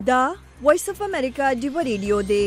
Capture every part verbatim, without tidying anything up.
دا وایس اف امریکا دیو ریډیو دی.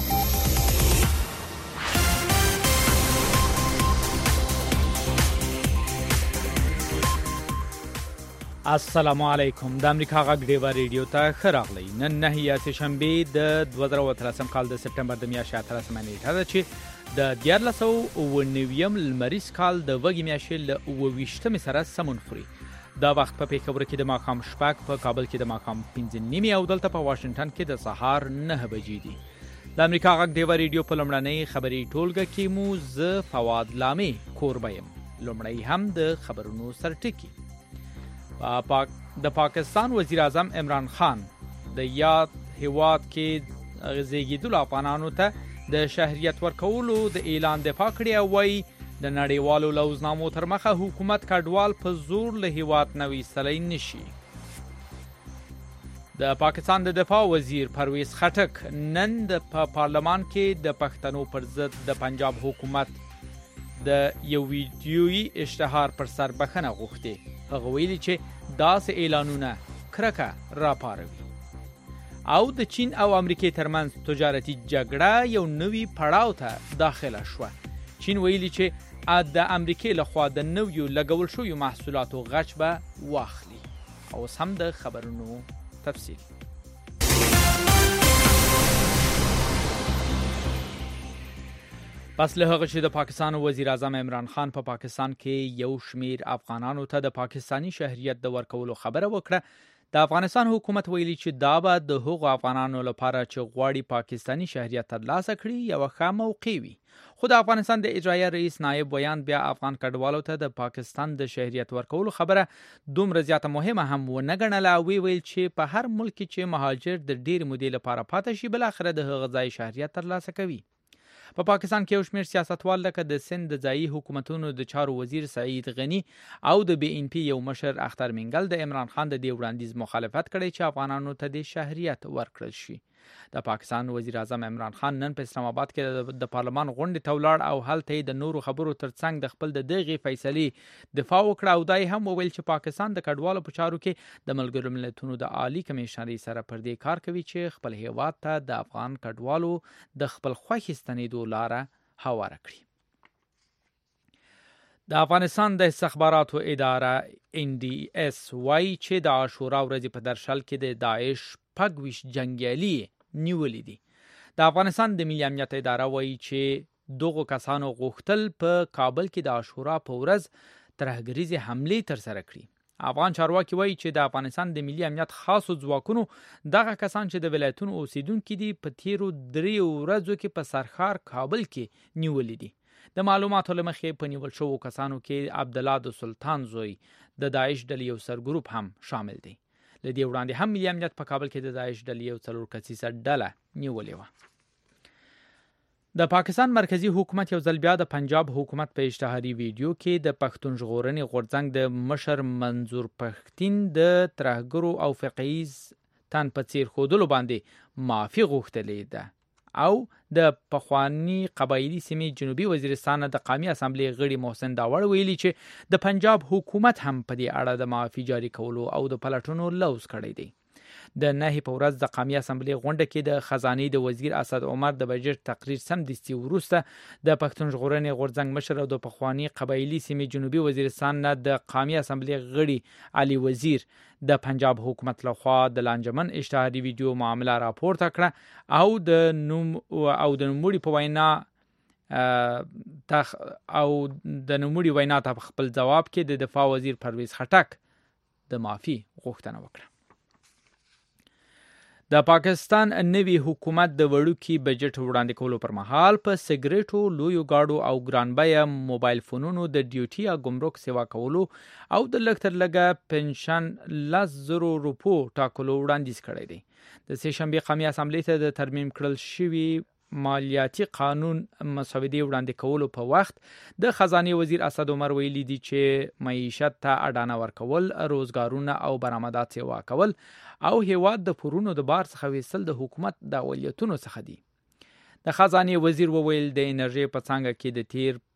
السلام علیکم. د امریکا غږ دیو ریډیو ته ښه راغلی. نن نه یا سهشنبه د دوه زره اتلسم کال د سپټمبر د میاشتې اتلسمه نیټه ده چې د دیارلس سوه اوه نویم لمریز کال د وږي میاشتې له اوه ویشتمې سره سمون خوري. دا وخت په پیښور کې د ماښام شپږ، په کابل کې د ماښام پنځه نیمې او دلته په واشنگټن کې د سهار نهه بجې دي. د امریکا غږ دیو ریډیو په لومړنۍ خبري ټولګه کې مو زه فواد لامې کوربه یم. لومړی هم د خبرونو سرټکی. پاک د پاکستان وزیر اعظم عمران خان د یاد هیواد کې زیږیدلو افغانانو ته د شهریت ورکولو د اعلان دفاع کړی او وایي د نړیوالو لوزنامو تر مخه حکومت کډوال په زور له هیواد نه ویستلی نشي. د پاکستان د دفاع وزیر پرویز خټک نن د پا پارلمان کې د پښتنو پر ضد د پنجاب حکومت د یو ویډیویي اشتهار پر سر بخښنه غوښتې. هغه ویلي چې داسې اعلانونه کرکه راپاروي. او د چین او امریکې ترمنځ تجارتي جګړه یو نوي پړاو ته داخله شوه. چین ویلي چې د امریکې لخوا د نویو لګول شویو محصولاتو غچ به واخلي. اوس هم د خبرونو تفصیل. پس له هغه چې د پاکستان وزیر اعظم عمران خان په پا پاکستان کې یو شمیر افغانانو ته د پاکستانی شهریت د ورکولو خبره وکړه، د افغانستان حکومت ویلي چې دا به د هغو افغانانو لپاره چې غواړي پاکستانی شهریت ترلاسه کړي یو ښه موقع وي. خو د افغانستان د اجرایه رئیس نایب ویان بیا افغان کډوالو ته د پاکستان د شهریت ورکولو خبره دومره زیاته مهمه هم ونه ګڼله او ویل چې په هر ملک چې مهاجر د ډېرې مودې لپاره پاتې شي بل اخره د هغه ځای شهریت ترلاسه کوي. په پا پاکستان کې یو شمېر سیاستوال لکه د سند د ځایي حکومتونو د چارو وزیر سعید غنی او د بی ان پی یو مشر اختر منګل د عمران خان د دې وړاندیز مخالفت کړی چې افغانانو ته د شهریت ورکړل شي. د پاکستان وزیر اعظم عمران خان نن په اسلام آباد کې د پارلمان غونډې ته ولاړ او هلته د نورو خبرو ترڅنګ د خپل د دغې فیصلې دفاع وکړه او دای هم وویل چې پاکستان د کډوالو په چارو کې د ملګرو ملتونو د عالی کمیشنرۍ سره پر دې کار کوي چې خپل هیواد ته د افغان کډوالو د خپل خوښې ستنېدو لاره هواره کړي. د افغانستان د استخباراتو اداره ان ډي اس وايي چې د عاشورا ورځې په درشل کې د داعش شپږ ویشت جنګیالي نیولې دي. د افغانستان د ملي امنیت اداره وایي چې دغو کسانو غوښتل په کابل کې د عاشورا په ورځ ترهګریزې حملې ترسره کړي. افغان چارواکي وایي چې د افغانستان د ملي امنیت خاصو ځواکونو دغه کسان چې د ولایتونو اوسیدونکي دي په تیرو دریو ورځو کې په سرخار کابل کې نیولې دي. د معلوماتو له مخې په نیول شوو کسانو کې عبدالله د سلطان زوی د داعش ډلې یو سرګروپ هم شامل دی. له دې وړاندې هم ملي امنیت په کابل کې د داعش ډلې یو څلور کسیزه ډله نیولې وه. د پاکستان مرکزی حکومت یو ځل بیا د پنجاب حکومت په اشتهاري ویډیو کې د پښتون ژغورنې غورځنګ د مشر منظور پښتین د ترهګرو او فقیز تن په څیر ښودلو باندې معافي غوښتلې ده او د پخوانی قبایلی سیمې جنوبي وزیرستان د قومي اسامبلې غړي محسن داوړ ویلي چې د پنجاب حکومت هم په دې اړه د معافي جاری کولو او د پلټونو لوز کړی دی. د نهي په ورځ د قومي اسامبلې غونډه کې د خزانې د وزیر اسد عمر د بجټ تقریر سمدستي وروسته د پښتون ژغورنې غورځنګ مشر او د پخوانی قبایلی سیمې جنوبي وزیرستان نه د قومي اسامبلې غړي علي وزیر د پنجاب حکومت لخوا د لانجمن اشتهاري ویډیو معامله راپورته کړه او د نوم او د نوموړي په وینا تخ او د نوموړي وینا ته خپل جواب کې د دفاع وزیر پرویز خټک د معافي غوښتنه وکړه. د پاکستان نوي حکومت د وړوکي بجټ وړاندې کولو پر مهال په سګریټو، لویو گاډو او ګرانبیه موبایل فونونو د ډیوټي یا ګمرک سیوا کولو او د لږ تر لږه پنشن لس زرو روپو ټاکلو وړاندیز کړی دی. د سهشنبې قومي اسامبلې ته د ترمیم کړل شوي مالیاتي قانون مسودې وړاندې کولو په وخت د خزانې وزیر اسد عمر ویلي دي چې معیشت ته اډانه ورکول، روزګارونه او برآمدات سیوا کول او هیواد د پورونو د بار څخه ویستل د حکومت د اولویتونو څخه دي. د خزانې وزیر وویل د انرژي په څانګه کې د تیر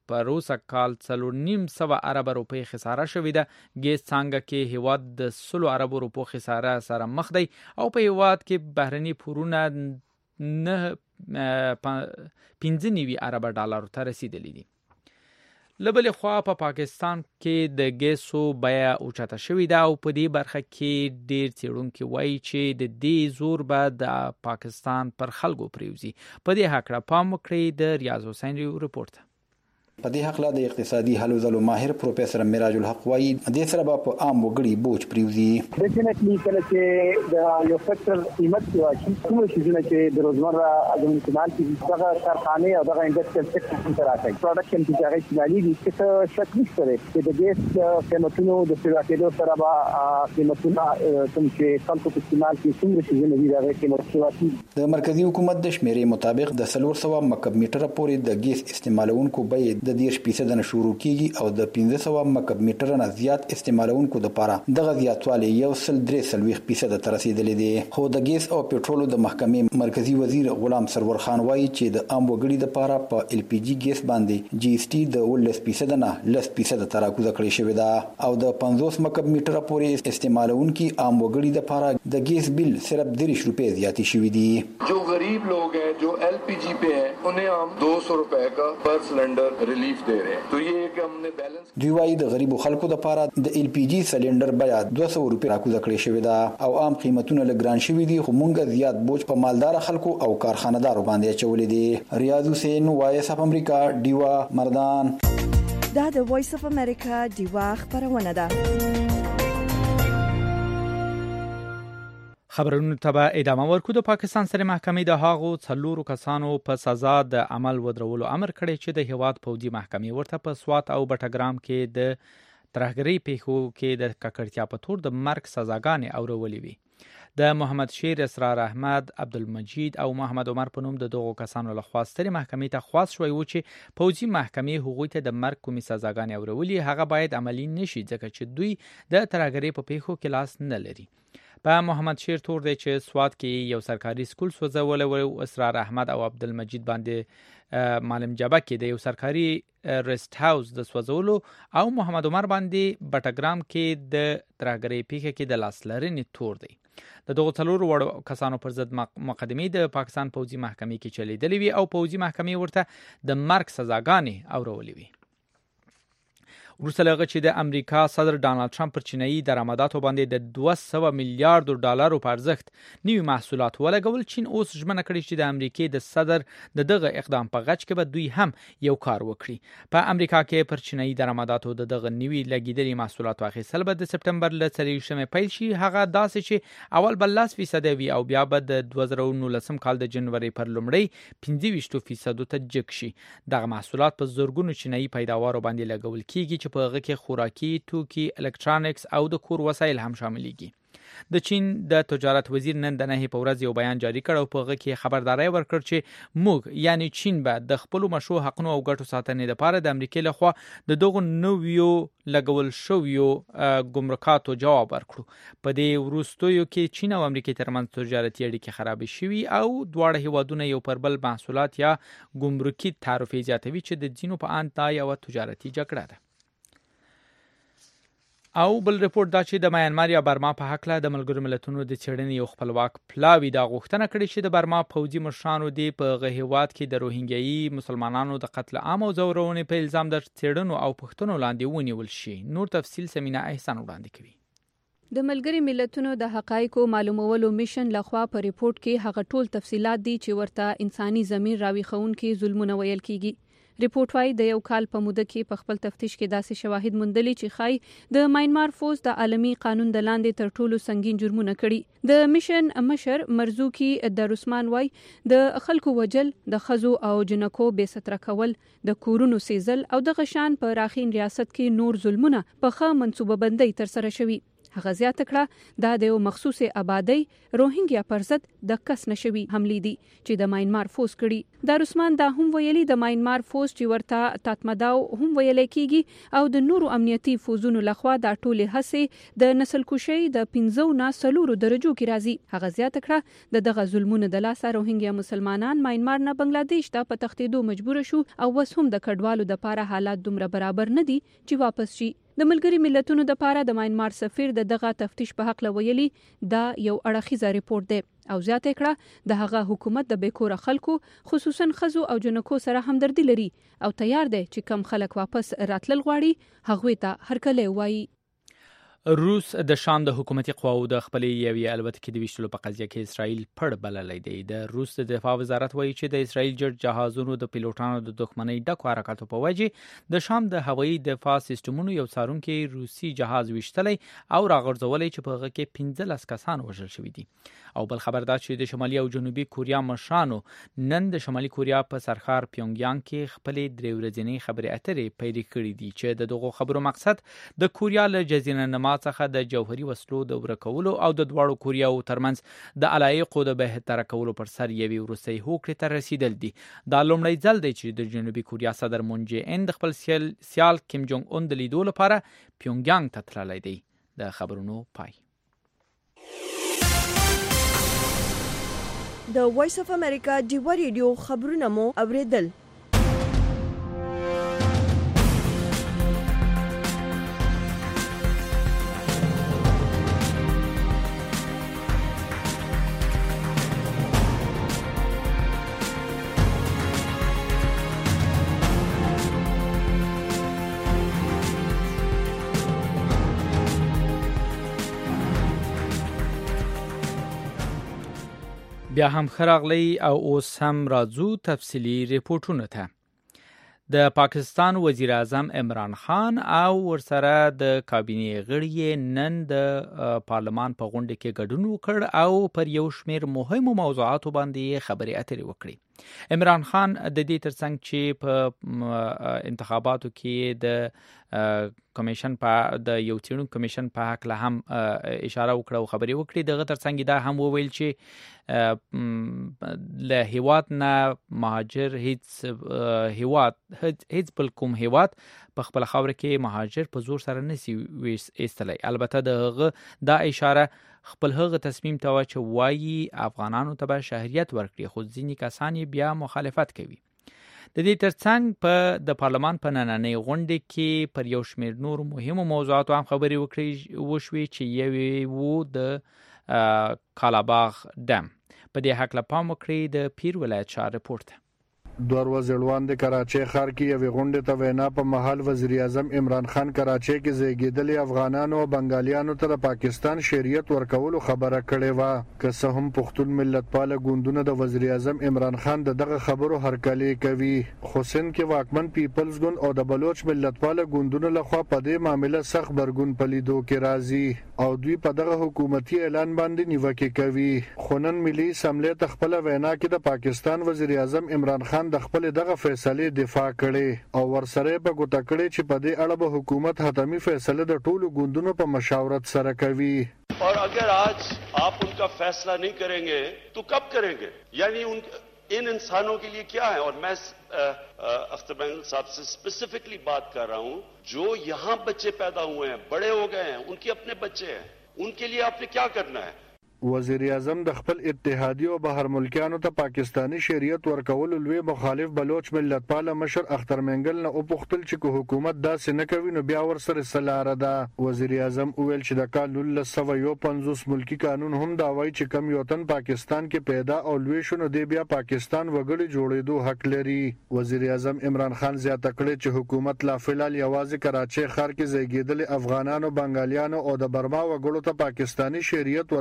په روسه کال څلور نیم سوه ارب روپۍ خساره شوې ده. ګیس څانګه کې هیواد د سلو اربو روپو خساره سره مخ دی او په هیواد کې بهرني پورونه نه پنځه نوي ارب ډالرو ته رسیدلی دي. لبلې خوا په پا پاکستان کې د ګیسو بیه اوچته شوې ده او په دې برخه کې ډېر څېړونکي وایي چې د دې زور به د پاکستان پر خلکو پریوزي. په دې هکله پام وکړئ. د ریاض حسین ریپورت. په دې حق لا د اقتصادي حل ځلو ماهر پروفیسور میراج الحق وایي دې سره به په عام وګړي بوج پریوزي. ډیفینټلی کله چې د یو فکټر قیمت کې واچي کوم شیزونه چې د روزمره د استعمال کې دغه کارخانه او دغه انډستریال سکتور ته راځي پروډکشن کې هغه استعمالي دي چې شک نشته چې د ګیس قیمتونو د پیراکېدو سره به قیمتونه کوم چې خلکو په استعمال کې څومره شیزونه دي دغه قیمت واچي. د مرکزی حکومت د شمیرې مطابق د څلور سوه مکعب میټر پورې د ګیس استعمالونکو بیه د دیرش فیصد نه شروع کیږي او د پنځه سوه مکعب میټر نه زیات استعمالونکو لپاره دغه زیاتوالی یو سل درې څلوېښت فیصد ته رسیدلی دی. خو د ګیس او پټرولو د محکمې مرکزی وزیر غلام سرور خان وایي چې د عام وګړي لپاره په ال پی جی ګیس باندې جی اس ټي د ولس فیصد نه لس فیصد ته راکوزه کړې شوې ده او د پنځوس مکعب میټر پورې استعمالونکي عام وګړي لپاره د ګیس بل صرف دېرش روپۍ زیاتې شوې دي. جو غریب لوگ ہیں جو ایل پی جی پہ ہیں انہیں ہم دو سو روپے کا پر سلنڈر ریلیف دے دوی وايي د غریبو خلکو لپاره د ال پی جی سلندر بیا دوه سوه روپۍ راکوزه کړې شوې ده او عام قیمتونه لګران شوي دي خو مونږ زیات بوج په مالدار خلکو او کارخانه‌دارو باندې اچولې دي. ریاض حسین وایس اف امریکا ډیوا مردان. دا د وایس اف امریکا ډیوا خبرونه ده. خبرونو ته به ادامه ورکو. د پاکستان سره محکمې د هغو څلورو کسانو په سزا د عمل ودرولو امر کړی چې د هیواد پوځي محکمې ورته په سوات او بټګرام کې د ترهګرۍ پیښو کې د ککړتیا په تور د مرګ سزاګانې اورولې وي. د محمد شیر، اسرار احمد، عبدالمجید او محمد عمر په نوم د دغو کسانو لخوا سترې محکمې ته خواست شوی و چې پوځي محکمې هغوی ته د مرګ کومې سزاګانې اورولې هغه باید عملي نشي ځکه چې دوی د ترهګرۍ په پیښو کې لاس نه لري. په محمد شیر تور دی چې سوات کې یو سرکاري سکول سوځولی و، اسرار احمد او عبدالمجید باندې معلم جبه کې د یو سرکاري ریسټ هاوس د سوځولو او محمد عمر باندې بټګرام کې د ترهګرۍ پیښه کې د لاس لرنې تور دی. د دغو څلورو وړو کسانو پر ضد مقدمې د پاکستان پوځي محکمې کې چلیدلې وي او پوځي محکمې ورته د مرګ سزاګانې اورولې وي. وروسته له هغه چې د امریکا صدر ډانلډ ټرمپ پر چینایي درآمداتو باندې د دوه سوه میلیارډو ډالرو په ارزښت نوي محصولات ولګول، چین اوس ژمنه کړې چې د امریکې د صدر د دغه اقدام په غچ کې به دوی هم یو کار وکړي. په امریکا کې پر چینایي درآمداتو د دغه نوي لګیدلي محصولاتو اخیستل به د سپټمبر له څلېرویشتمې پیل شي، هغه داسې چې اول به لس فیصده وي او بیا به د دوه زره نولسم کال د جنوري پر لومړۍ پنځه ویشتو فیصدو ته جګ شي. دغه محصولات په زرګونو چینایي پیداوارو باندې لګول کیږي چې په هغه کې خوراکي توکي، الکترونیکس او د کور وسایل هم شاملېږي. د چین د تجارت وزیر نن د نهې په ورځ یو بیان جاری کړ او په هغه کې خبرداری ورکړ چې موږ یعنی چین به د خپلو مشروع حقونو او ګټو ساتنې لپاره د امریکې لخوا د دغو نویو لګول شویو ګمرکاتو جواب ورکړو. په دې وروستیو کې چین او امریکې ترمنځ تجارتي اړیکې خرابې شوي او دواړه هیوادونه یو پر بل محصولات یا ګمرکي تعرفې زیاتوي چې د ځینو په اند دا یوه تجارتي جګړه ده. او بل رپورت دا چې د میانمار یا برما په حق له د ملګرو ملتونو د څېړنې یو خپلواک پلاوي دا غوښتنه کړې چې د برما پوځي مشرانو دی په هغه هیواد کې د روهینګیایي مسلمانانو د قتل عام او ځورونې په الزام د څېړنو او پوښتنو لاندې ونیول شي. نور تفصیل سمینا احسان وړاندې کوي. د ملګري ملتونو د حقایقو معلومولو میشن لخوا په ریپورت کې هغه ټول تفصیلات دي چې ورته انساني ضمیر راويخونکي ظلمونه ویل کیږي. ریپورت وايي د یو کال په موده کې په خپل تفتیش کې داسې شواهد موندلي چې خای د میانمار فوج د عالمي قانون د لاندې تر ټولو سنگین جرمونه کړي. د میشن مشر مرزوکی دروسمان وايي د خلکو وجل، د خزو او جنکو بے ستر کول، د کورونو سیزل او د غشان په راخین ریاست کې نور ظلمونه په ښه منصوبه بندۍ تر سره شوي. هغه زیاته کړه دا د یو مخصوص آبادی روهینګیا پر ضد د کس نشوي حملې دي چې د ماینمار فوز کړي. دارسمان دا هم ویلي د ماینمار فوز چې ورته تاتمداو هم ویل کیږي او د نورو امنیتي فوزونو لخوا دا ټولې هڅې د نسل کشي د پنځو نه سلورو درجو کې راځي. هغه زیاته کړه د دغه ظلمونو د لاسه روهینګیا مسلمانان ماینمار نه بنگلاديش ته په تښتېدو مجبور شو او وس هم د کډوالو د پاره حالات دومره برابر نه دي چې واپس شي. د ملګری ملتونو د پاره د ماینمار سفیر د دغه تفتیش په حق لویلي دا یو اړخیزه ریپورت دی او زیاته کړه د هغه حکومت د بیکوره خلکو خصوصا خزو او جنکو سره همدردي لري او تیار دی چې کم خلک واپس راتلل غواړي هغه ته هرکلی وایي. روس د شام د حکومتي قواو د خپلې یوې الوتکې د ویشتلو په قضیه کې اسرائیل پړ بللی دی. د روس د دفاع وزارت وایي چې د اسرائیل جټ جهازونو د پیلوټانو د دښمنۍ ډکو حرکاتو په وجه د شام د هوایي دفاع سیستمونو یو څارونکي روسي جهاز ویشتلی او راغورځولی چې په هغه کې پنځلس کسان وژل شوي دي. او بل خبر دا چې د شمالي او جنوبي کوریا مشرانو نن د شمالي کوریا په سرخار پیونګیانګ کې خپلې درې ورځنۍ خبرې اترې پیل کړې دي چې د دغو خبرو مقصد د کوریا له جزیره نما څخه د جوهري وسلو د ورکولو او د دواړو کوریاو ترمنځ د علایقو د بهتر کولو پر سر یوې وروستۍ هوکړې ته رسیدل دي. دا لومړی ځل دی چې د جنوبي کوریا صدر مون جې ان د خپل سیال کیم جونګ اون د لیدو لپاره پیونګیانګ ته تللی دی. د خبرونو پای. د وایس اف امریکا ډیو ریډیو خبرونه مو اوریدل. بیا هم خراغلی او اوس هم راځو تفصیلی ریپورتونو ته. د پاکستان وزیر اعظم عمران خان او ورسره د کابینې غړي نن د پارلمان په غونډه کې ګډون وکړ او پر یو شمېر مهمو موضوعاتو باندې خبرې اترې وکړي. عمران خان د دې ترڅنګ چې په انتخاباتو کې د کمیشن په د یو تیرون کمیشن په حق له هم اشاره وکړه او خبرې وکړي. دغه ترڅنګ دا هم وویل چې له هیواد نه مهاجر هیڅ هیواد هیڅ بل کوم هیواد په خپل خاور کې مهاجر په زور سره نسی ایستلی. البته دغه دا اشاره خپل هغه تصمیم ته چې وایي افغانانو ته به شهریت ورکړي خو ځینې کسان بیا مخالفت کوي. د دې ترڅنګ په د پارلمان په نننۍ غونډه کې پر یو شمېر نور مهمو موضوعاتو هم خبرې وکړي وشوي چې یوې وو د کالاباغ ډم. په دې حق له پام وکړي د پیر ولایت شاه رپورت. دوه ورځې وړاندې کراچۍ ښار کې یوې غونډې ته وینا په مهال وزیر اعظم عمران خان کراچۍ کې زیږیدلي افغانانو او بنګالیانو ته د پاکستان شریعت ورکولو خبره کړې وه. که څه هم پښتون ملتپاله ګوندونه د وزیر اعظم عمران خان د دغه خبرو هرکلی کوي خو سند کې واکمن پیپلز ګوند او د بلوچ ملتپاله ګوندونو لخوا په دې معامله سخت برګون په لیدو کې راځي او دوی په دغه حکومتي اعلان باندې نیوکې کوي. خو نن ملي اسمبلې ته خپله وینا کې د پاکستان وزیر اعظم عمران خان د خپل دغه فیصله دفاع کړي او ورسره په ګوته کړي چې په دې اړه به حکومت حتمی فیصله د ټولو ګوندونو په مشاورت سره کوي. और अगर आज आप उनका फैसला नहीं करेंगे तो कब करेंगे? यानी उन इन इंसानों के लिए क्या है? और मैं अख्तर बंगल साहब से स्पेसिफिकली बात कर रहा हूं जो यहां बच्चे पैदा हुए हैं बड़े हो गए हैं उनके अपने बच्चे हैं उनके लिए आपने क्या करना है? وزیر اعظم د خپل اتحادی او بهر ملکیانو ته پاکستانی شریعت ورکول لوی مخالف بلوچ ملتپاله مشر اختر منګل نه او پختل چې حکومت داسې نه کوي نو بیا ورسره سلاره ده. وزیر اعظم ویل چې د کال ألف وسیة پنځوس ملکی قانون هم دا وایي چې کم یو تن پاکستان کې پیدا او لوی شونه دی بیا پاکستان وګړي جوړېدو حق لري. وزیر اعظم عمران خان زیاته کړې چې حکومت لا فلال یوازې کراچۍ ښار کې زیږیدلي افغانانو بنګالیانو او د برما وګړو ته پاکستانی شریعت ورکول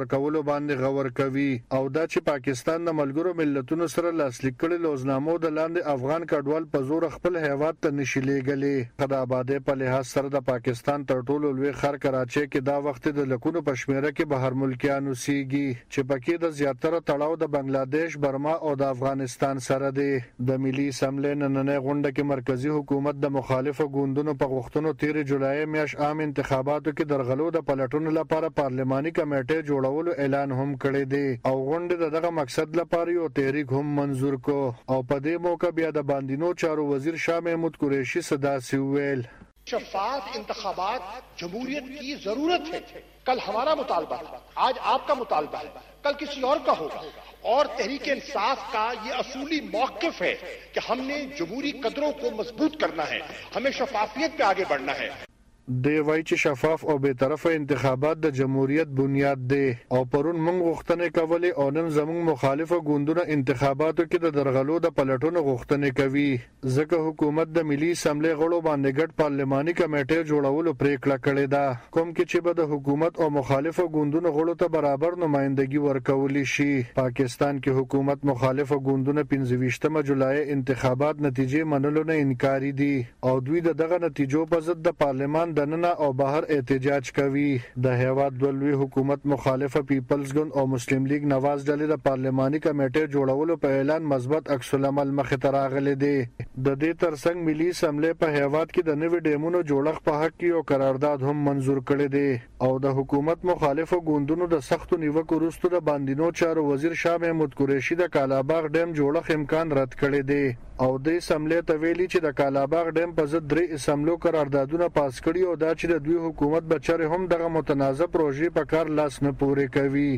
باندې غور کوي او دا چې پاکستان د ملګرو ملتونو سره لاسلیک کړي لوزنامو د لاندې افغان کډوال په زور خپل هیواد ته نشي لېږلي. د آبادۍ په لحاظ سره د پاکستان تر ټولو لوی ښار کراچۍ کې دا وخت د لکونو په شمیره کې بهر ملکیان اوسېږي چې پکې د زیاتره تړاو د بنگلاديش، برما او د افغانستان سره دی. د ملي اسمبلی نننۍ غونډه کې مرکزی حکومت د مخالفو ګوندونو په غوښتنو تیر جولای میاشت عام انتخاباتو کې درغلو د پلټونو لپاره پارلماني کمیټې جوړولو اعلان هم کړی دی او غونډه د دغه مقصد لپاره یو تحریک هم منظور کو او په دې موقع بیا د باندینو چارو وزیر شاه محمود قریشي صدا سی ویل शफाफ इंतखाबात जमहूरियत की जरूरत है. कल हमारा मुतालबा है, आज आपका मुतालबा है, कल किसी और का होगा और तहरीक इंसाफ का ये असूली मौक़िफ़ है कि हमने जमहूरी कदरों को मजबूत करना है, हमें शफाफियत पे आगे बढ़ना है. دی وای چې شفاف او به طرفه انتخابات د جمهوریت بنیاد دی او پرون موږ غوښتنې کولې او نن زموږ مخالفه ګوندونه انتخاباتو کې د درغلو د پلټونو غوښتنې کوي ځکه حکومت د ملي اسمبلی غړو باندې ګډ پارلماني کمیټې جوړولو پریکړه کړې ده کوم کې چې به د حکومت او مخالفه ګوندونو غړو ته برابر نمائندګي ورکول شي. پاکستان کې حکومت مخالفه ګوندونه پنځه ویشتمه جولای انتخابات نتیجې منلو نه انکاري دي او دوی دغه نتیجو په ضد د پارلمان دننه او بهر احتجاج کوي. د هیواد دولوي حکومت مخالفه پیپلز ګوند او مسلم لیگ نواز ډلې د پارلماني کمیټې جوړولو په اعلان مثبت عکس العمل مخې ته راغلی دی. د دې ترڅنګ ملي اسمبلی په هیواد کې د نوي ډیمونو جوړښت په حق کې یو قرارداد هم منظور کړی دی او د حکومت مخالفه ګوندونو د سختو نیوکو وروسته د باندینو چارو وزیر شاه محمود قریشي د کالاباغ ډیم جوړښت امکان رد کړی دی او د اسمبلی ته ویلي چې د کالاباغ ډیم په ضد درې اسمبلو قراردادونه پاس کړي او دا چې د دوی حکومت بچره هم دغه متنازع پروژې په کار لاس نه پورې کوي.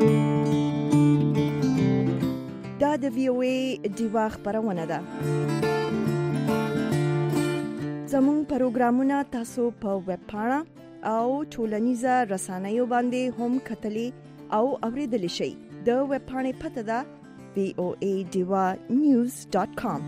دا د وی او ای دیوا خبرونه ده. زموږ پروګرامونه تاسو په ویب پاڼه او ټولنیزه رسنیو باندې هم کتلی او اوریدلی شئ. د ویب پاڼې پته ده وی او ای دیوا نیوز ډاٹ کام.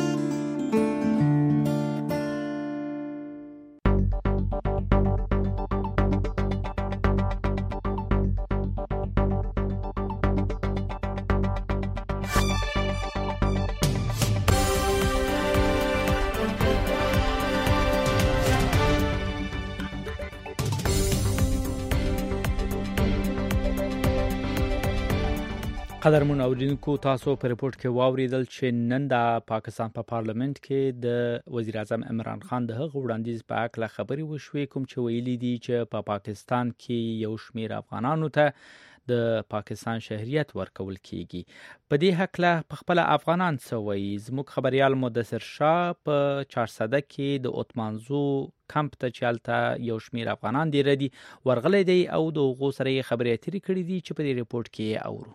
قدرمن اوریدونکو تاسو په ریپورت کې واوریدل چې نن د پاکستان په پا پارلیمنت کې د وزیر اعظم عمران خان د هغه وړاندیز په اړه خبري وشوې کوم چې ویلي دي چې په پا پاکستان کې یو شمېر افغانانو ته د پاکستان شهریت ورکول کیږي. په دې حق له خپل افغانان سوي زموږ خبريال مدثر شاه په چارسده کې د اوتمانزو کمپ ته چالتہ یو شمېر افغانان دی ردي ورغلي دي او د غو سره خبري اترې کړې دي چې په دې ریپورت کې اورو.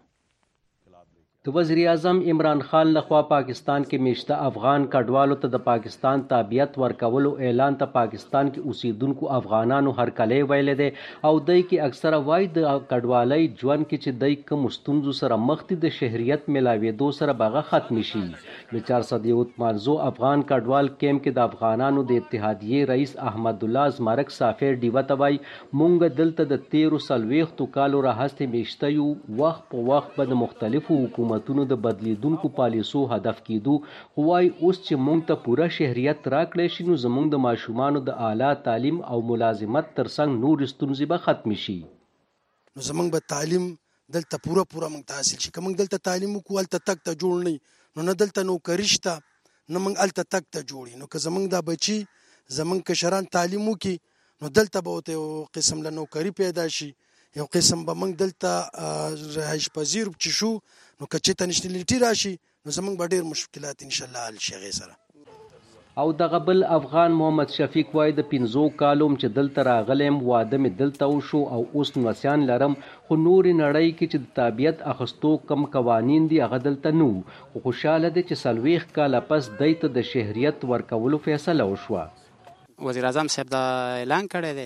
د وزیر اعظم عمران خان لخوا پاکستان کې میشته افغان کډوالو ته د پاکستان تابعیت ورکولو اعلان ته پاکستان کې اوسیدونکو افغانانو هرکلی ویل دي او دای کې اکثره وای د کډوالۍ ژوند کې چې دای کوم ستونزو سره مخ دي د شهریت ملاوېدو سره بغه ختم شي. د چارصد یو منځو افغان کډوال کیمپ کې د افغانانو د اتحادیې رئیس احمد الله زمرک سافر دیوه توای مونږ دلته د تیرو سلويختو کالو راهسته میشته یو وخت په وخت به د مختلفو حکومت حکومتونو د بدلیدونکو پالیسو هدف کېدو خوای اوس چې مونږ ته پوره شهریت راکړی شي نو زمونږ د ماشومانو د اعلی تعلیم او ملازمت ترڅنګ نور ستونزې به ختم شي. نو زمونږ به تعلیم دلته پوره پوره مونږ حاصل شي. که مونږ دلته تعلیم وکړو هلته تک ته جوړ نه نو نه دلته نوکري شته نه مونږ هلته تک ته جوړي. نو که زمونږ دا بچي زمونږ کشران تعلیم وکړي نو دلته به ورته یو قسم له نوکري پیدا شي، یو قسم به موږ دلته رهایش پذیر چې شو نو که چېرته نشنلیټي راشي نو زموږ به ډېر مشکلات انشاءالله حل شي هغې سره. او دغه بل افغان محمد شفیق وای د پنځو کالوم چې دلته راغلم واده مې دلته وشو او اوس نوسیان لرم خو نورې نړۍ کې چې د تابعیت اخیستو کم قوانین دي هغه دلته نو خو خوشحاله دی چې څلوېښت کاله پس دی ته د شهریت ورکولو فیصله وشوه. وزیر اعظم صاحب دا اعلان کړی دی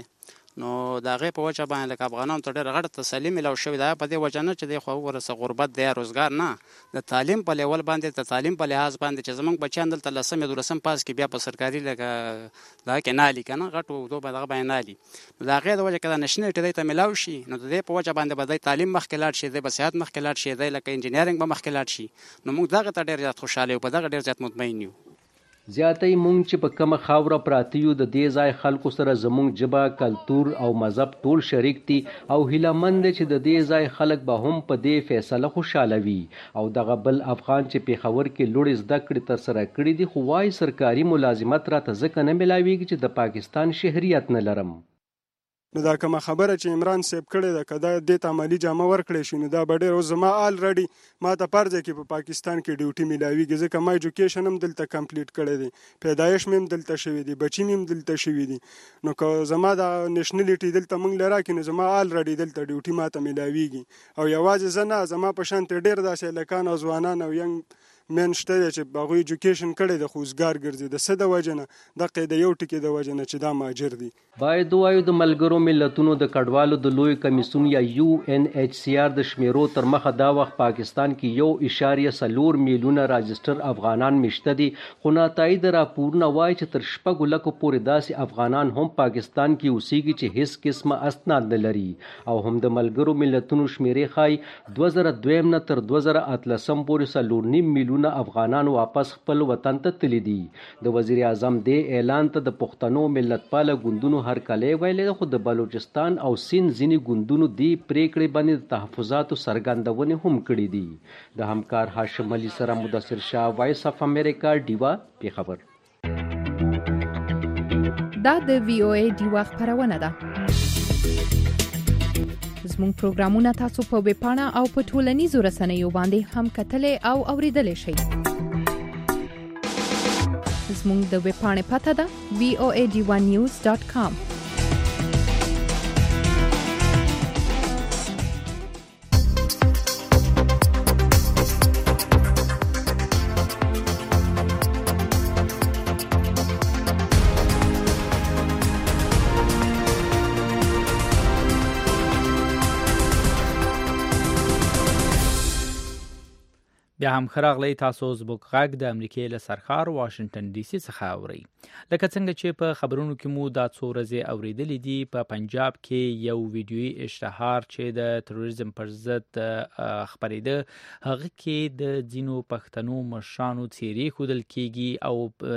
نو دا غي په وجه باندې لکه افغانان ته ډېر غټ تسلیم ملو شوی دا په دې وجه نه چې د خو ورسه غربت دی روزګار نه د تعلیم په لیول باندې د تعلیم په لحاظ باندې چې زمونږ بچیان دلته لسم دولسم پاس کې بیا په سرکاري لکه دا کې نالي کنه غټو دوه بدغه باندې نالي دا غي د وجه کده نشنل ټی ته ملاو شي نو د دې په وجه باندې بدای تعلیم مخکلات شي د بسیات مخکلات شي د لکه انجینرینګ به مخکلات شي نو موږ دغه ته ډېر زیات خوشاله او په دغه ډېر زیات مطمئن یو زیاتې مونږ چې په کومه خاوره پراته یو د دې ځای خلکو سره زمونږ جبه کلتور او مذهب ټول شریک دي او هیلهمند چې د دې ځای خلک به هم په دې فیصله خوشاله وي او دغه بل افغان چې پیښور کې لوړ زده کړې تر سره کړې دي خو وايي سرکاري ملازمت راته ځکه نه ملاويږي چې د پاکستان شهریت نه لرم نو دا کومه خبره چې عمران صاحب کړی ده کدا د عملی جامه ورکړې شي نو دا بډې روز ما الریډي ما ته پرځه کې په پا پاکستان کې ډیوټي ملاويږي ځکه ما ایجوکیشن هم دلته کمپلیټ کړی دی پیدایش مې هم دلته شوی دی بچی مې هم دلته شوی دی نو که زما د نېشنلټي دلته مونږ لرا کې نو زما الریډي دلته ډیوټي ما ته ملاويږي او یوازې زنه زما په شان ته ډیر داسې لکان او ځوانان او ینګ من شته چې باغوي ایجوکیشن کړي د خوځګار ګرځي د څه د وجنه د قید یو ټکی د وجنه چې دا ماجر دي باید وایو د ملګرو ملتونو د کډوالو د لوی کمیسیون یا یو ان ایچ سی آر د شمیرو تر مخه دا وخت پاکستان کې یو اشاریه سلور میلیونه راجستر افغانان مشته دي خو ناتایي د راپورونه وایي چې تر شپږ لکو پورې داسې افغانان هم پاکستان کې اوسېږي چې هیڅ قسمه اسناد نه لري او هم د ملګرو ملتونو شمیرې ښایي دوه زره دویم نه تر دوه زره اتلسم پورې څلور نیم میلیونه افغانان واپس خپل وطن ته تللي دي د وزیر اعظم دې اعلان ته د پښتنو ملتپاله ګوندونو هرکلی ویلی خو د بلوچستان او سیند ځینې ګوندونو دې پریکړې باندې د تحفظاتو څرګندونې هم کړي دي د همکار هاشم علي سره مدثر شاه وایس اف امریکا ډیوا پیښور دا د وی او ای ډیوا خبرونه ده زموږ پروګرامونه تاسو په ویب پاڼه او په ټولنیزو رسنیو باندې هم کتلای او اوریدلای شئ زموږ د ویب پاڼې پته ده وی او ای ډی ون نیوز ډاټ کام بیا هم خراغلی تاسو زبوک غږ د امریکای له سرخار واشنگټن ډي سي څخه اورئ لکه څنګه چې په خبرونو کې مو دا څو ورځې اوریدلې دي په پنجاب کې یو ویډیويي اشتهار چې د تروریزم پر ضد خبرېده هغه کې د ځینو پښتنو مشرانو څیرې ښودل کیږي او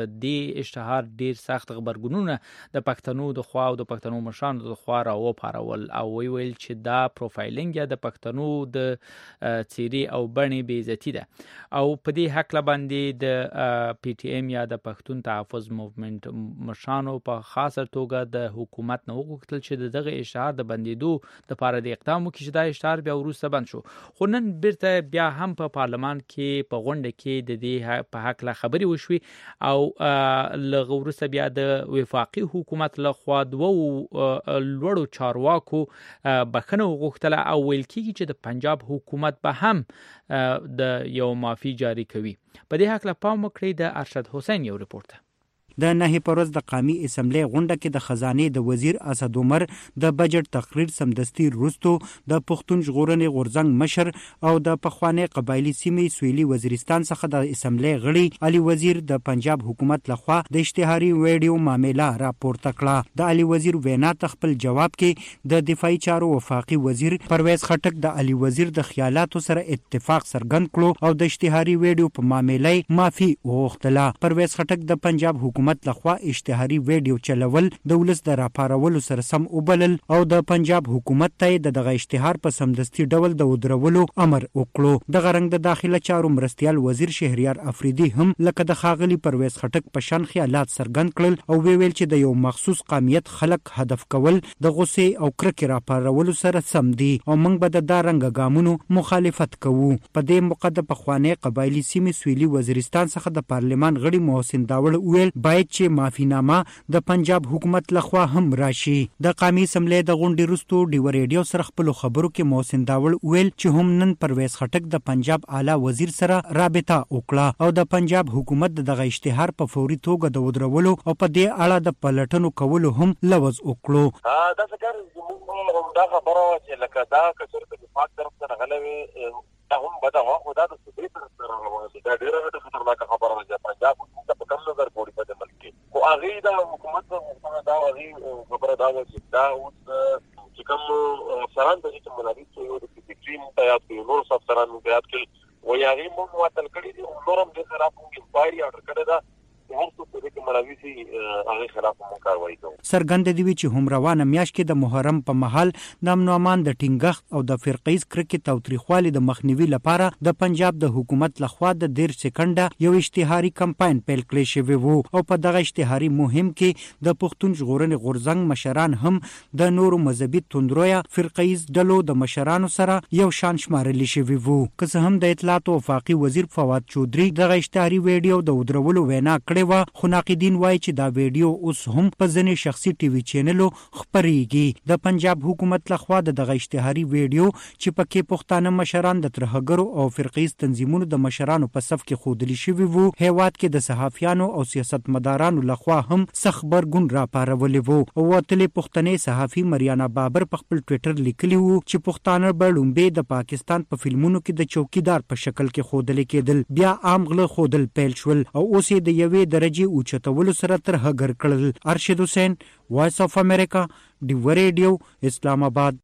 د اشتهار ډیر سخت خبرګونونه د پښتنو د خوا او د پښتنو مشرانو د خوا راوپارول او وی ویل چې دا پروفایلینګ یا د پښتنو د څیرې او بڼې بې عزتي ده او په دې حق باندې د پی ټی ایم یا د پښتون تحفظ موومېنټ مشرانو په خاصه توګه د حکومت نه وغوښتل چې دغه اشتهار د بندیدو لپاره د اقدام وکړي چې دا اشتهار بیا وروسته بند شو خو نن بیرته بیا هم په پارلمان کې په غونډه کې د دې په حق لا خبري وشوي او لغه وروسته بیا د وفاقي حکومت له خوا دوه لوړو چارواکو بخنه وغوښتله او ویل کیږي چې د پنجاب حکومت به هم د یو معافي جاری کوي په دې حق لا پام وکړئ د ارشد حسین یو ریپورت د نهي پروز د قومي اسمبلی غونډه کې د خزانه د وزیر اسد عمر د بجټ تقریر سمدستي روستو د پښتون ژغورنې غورځنګ مشر او د پخوانی قبایلی سیمې سویلي وزیرستان څخه د اسمبلی غړي علي وزیر د پنجاب حکومت لخوا د اشتهاري ویډیو معاملې راپورته کړه د علي وزیر وینا تخپل جواب کې د دفاعي چارو وفاقي وزیر پرویز خټک د علي وزیر د خیالاتو سره اتفاق څرګند کړو او د اشتهاري ویډیو په معاملې معافي وغوښتله پرویز خټک د پنجاب حکومت حکومت لخوا اشتهاري ویډیو چلول د ولس د راپارولو سره سم وبلل او د پنجاب حکومت ته د دغه اشتهار په سمدستي ډول د ودرولو امر وکړو د غرنګ د داخله چارو مرستيال وزیر شهریار افریدي هم لکه د خاغلی پرویز خټک په شان خیالات څرګند کړل او ویل چې د یو مخصوص قومیت خلک هدف کول د غصې او کرکې راپارولو سره سم دي او موږ به د دارنګ ګامونو مخالفت کوو په دې موقع د پخوانی قبایلی سیمې سویلي وزیرستان څخه د پارلمان غړي محسن داوړ ویل باید چې معافینامه د پنجاب حکومت لخوا هم راشي. د قومي اسمبلی د غونډې وروسته ډیو ریډیو سره خپل خبرو کې محسن داوړ ویل چې هم نن پرویز خټک د پنجاب اعلی وزیر سره رابطه وکړه او د پنجاب حکومت دغه اشتهار په فوري توګه د ودرولو او په دې اړه د پلټنو کولو هم لوز وکړو. دا څنګه موږ دا خبره چې لکه دا کچر د پاک طرف څخه غلوي دا هم بده هو دا د سپېڅ سره راوځي دا ډیره خطرناک خبره ده. پنجاب حکومت په کوم نظر ګوري په دې ملک او هغه دا حکومت دا هغه خبره دا چې دا اوس چې کوم افسران د دې ملابي څو د فکرین ته یاد کوي نور افسران مو یاد کړي و یا غي مو معطل کړي دي نورم د سره په انکوایري اورډر کړی دا هر څه په دې ملابي سي هغه خلاف مو کاروایی کوي. سرګند دی چې هم روانه میاشت کې د محرم په محل د امن او امان د ټینګښت او د فرقیز کرکټ او تاریخوالي د مخنیوي لپاره د پنجاب د حکومت لخوا د ډیر سکندې یو اشتهاري کمپاین پیل کړی شوی وو او په دغه اشتهاري مهم کې د پښتون ژغورنې غورځنګ مشران هم د نورو مذهبي توندرویا فرقیز ډلو د مشرانو سره یو شان شمارل شوی وو. که څه هم د اطلاعات او وفاقي وزیر فواد چودري دغه اشتهاري ویډیو د ودرولو وینا کړې و، خو ناقدین وایي چې دا ویډیو اوس هم په ځینې شخصي ټي وي چینلو خپرېږي. د پنجاب حکومت لخوا د دغه اشتهاري ویډیو چې پکې پښتانه مشران د ترهګرو او فرقیز تنظیمونو د مشرانو په صف کې ښودل شوي وو، هیواد کې د صحافیانو او سیاستمدارانو لخوا هم سخت غبرګون راپارولې وو. وتلې پښتنې صحافي مریانا بابر په خپل ټویټر لیکلی وو چې پښتانه به لومبې د پاکستان په فلمونو کې د چوکیدار په شکل کې ښودل کېدل، بیا عام غله ښودل پیل شول او اوس یې د یوې درجې اوچتولو سره ترهګر کړل. ارشد حسین، وایس اف امریکا، ډیو ریډیو، اسلام آباد.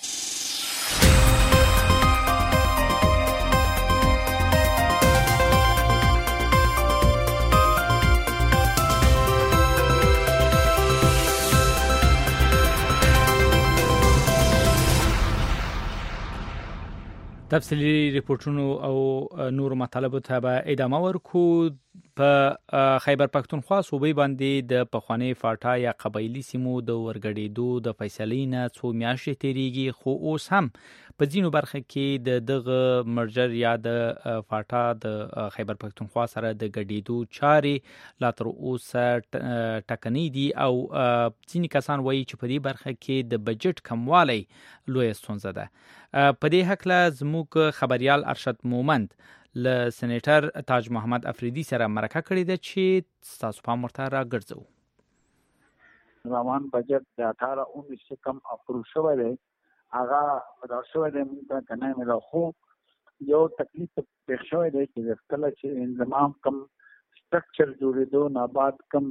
تفصیلی ریپورتونو او نور مطالبو ته به ادامه ورکو. په خیبر پښتونخوا صوبې باندې د پخوانی فاټا یا قبایلی سیمو د ورګړېدو د فیصلې نه څو میاشتې تیریږي، خو اوس هم په ځینو برخه کې د دغه مرجر یا د فاټا د خیبر پښتونخوا سره د ګډېدو چارې لا تر اوسه ټکنۍ دي او ځینې کسان وایي چې په دې برخه کې د بجټ کموالی لویه ستونزه ده. په دې هکله زموږ خبريال ارشد مومند له سېنیټر تاج محمد افریدي سره مرکه کړې ده چې تاسو پام ورته راګرځو. روان بجټ د اٹھارہ انیس سے کم اپروو شوی دی، هغه مدار شوی دی، موږ ته کنه مې خو یو تکلیف پېښ شوی دی چې کله چې انضمام کم سټرکچر جوړېدو نه بعد کم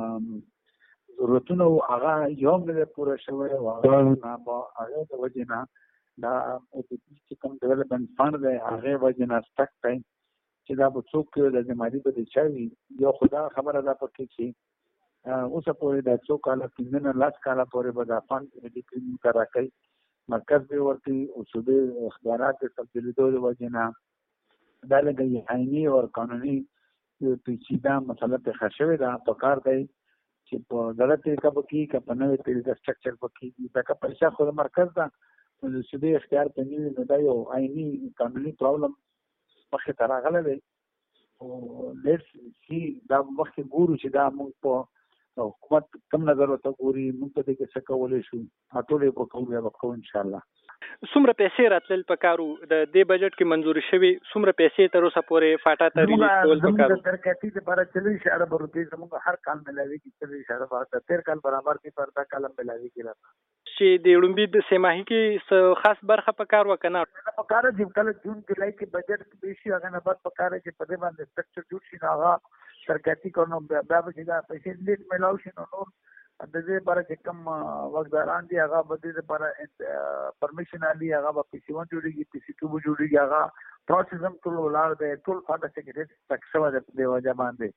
ضرورتونه هغه یو نه پوره شوی او نه هغه د وجې نه دا او د چې کوم ډیولپمنٹ فند دی هغه وجه نه سټک دی چې دا به څوک د جماعتي په دې چاوي یو خدا خبره ده پکې چې اوس په دې څو کال کې نه لاس کال پورې به دا فند دې کړي کرا کوي مرکز به ورتي او صوبې اختیارات ته تبدیلی دوه وجه نه دا لګي آئینی او قانوني پیچیده مسله په خښوي دا په کار دی چې په غلطه کب کې کپنه په سټرکچر پکې دا کا پیسې خو مرکز دا د صوبې اختیار په نیوي نو دا یو آئینی قانوني پرابلم مخې ته راغلی دی او لیټس سی دا مخکې ګورو چې دا موږ په حکومت کم نظر ورته ګوري، موږ په دې کې څه کولی شو، ټول یې به کوو، بیا به کوو انشاءالله. څومره پیسې راتلل پکارو د دې بجټ کې منظور شوي؟ څومره پیسې تر اوسه پورې فاټا ته ریلیز کول پکارو؟ د ترکاتی لپاره چلوي اشاره بروتي زموږ هر کال ملاویږي، چلوي اشاره به تیر کال برابر دي پر دا کال ملاویږي راته چې د لومبي د سیماهي کې خاص برخه پکار وکنه پکاره چې کله جون جولای کې بجټ کې بشي هغه نه بعد پکاره چې په دې باندې سټرکچر جوړ شي هغه ترکاتی کوو بیا به چې دا پیسې لیټ ملاو شي نو نور د دې لپاره چې کوم وګداران دي هغه به دې لپاره پرمیشن علي هغه به پی سی ون جوړیږي، پی سی ټو جوړیږي، هغه پروسس هم ټول ولار دی، ټول فاټا سیکریټری تکسو د وجه باندې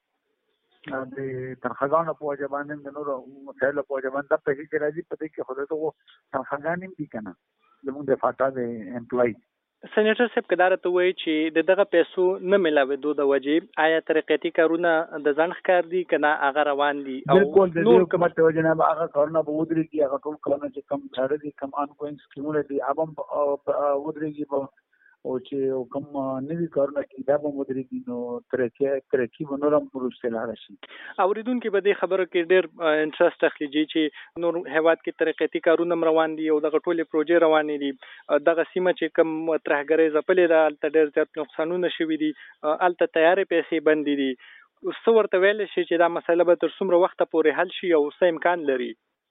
د ترخګانو په وجه باندې د نورو مسایلو په وجه باندې په هیڅ راځي په دې کې خو دغه ترخګان هم دي کنه زموږ د فاټا د امپلای. سېنیټر صاحب کدار ته وایي چې د دغه پیسو نه ملاوېدو د وجې آیا ترقیاتي کارونه د ځان ښکار دي که نه هغه روان دي؟ او بالکل د دې حکومت د وجې نه هغه کارونه به ودرېږي، هغه ټول کارونه چې کم چاره دي کم آن ګوینګ سکیمونه دي هغه هم ودرېږي، به او چې کوم نوی کارونه کې دا به مدرګي نو ترکیه ترکیه ونورم پروسه لا شي. اوریدونکو به دې خبره کې ډېر انټرست اخلي چې نور هیواد کې ترقیتي کارونه روان دي او دغه ټولې پروژې روانې دي. دغه سیمه چې کوم ترهګرۍ ځپلې ده هلته ډېر زیات نقصانونه شوي دي، هلته تیارې پیسې بندې دي. څه ورته ویلی شي چې دا مسله به تر څومره وخته پورې حل شي او څه امکان لري؟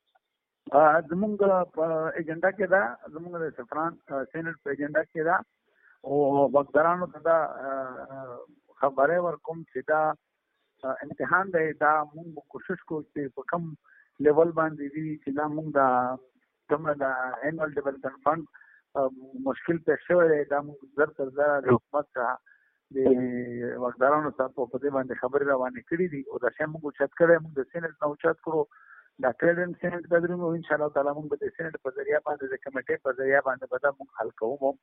زمونږ په ایجنډا کې دا زمونږ د سفران سینټ په ایجنډا کې دا او وګړانو ته دا خبره ورکوم چې دا امتحان دی، دا موږ کوشش کوو چې په کوم لیول باندې وي چې دا موږ دا کوم دا انوال ډیولپمنٹ فند مشکل پیښ شوی دی، دا موږ زر تر زره د حکومت څخه د وګړانو ته په دې باندې خبرې روانې کړې دي او دا شی موږ اوچت کړی، موږ د سینټ نه اوچت کړو، دا کریډن سینټ ته درنو ان شاء الله تعالی موږ د سینټ په ذریعہ باندې د کمیټې په ذریعہ باندې به دا موږ حل کوو.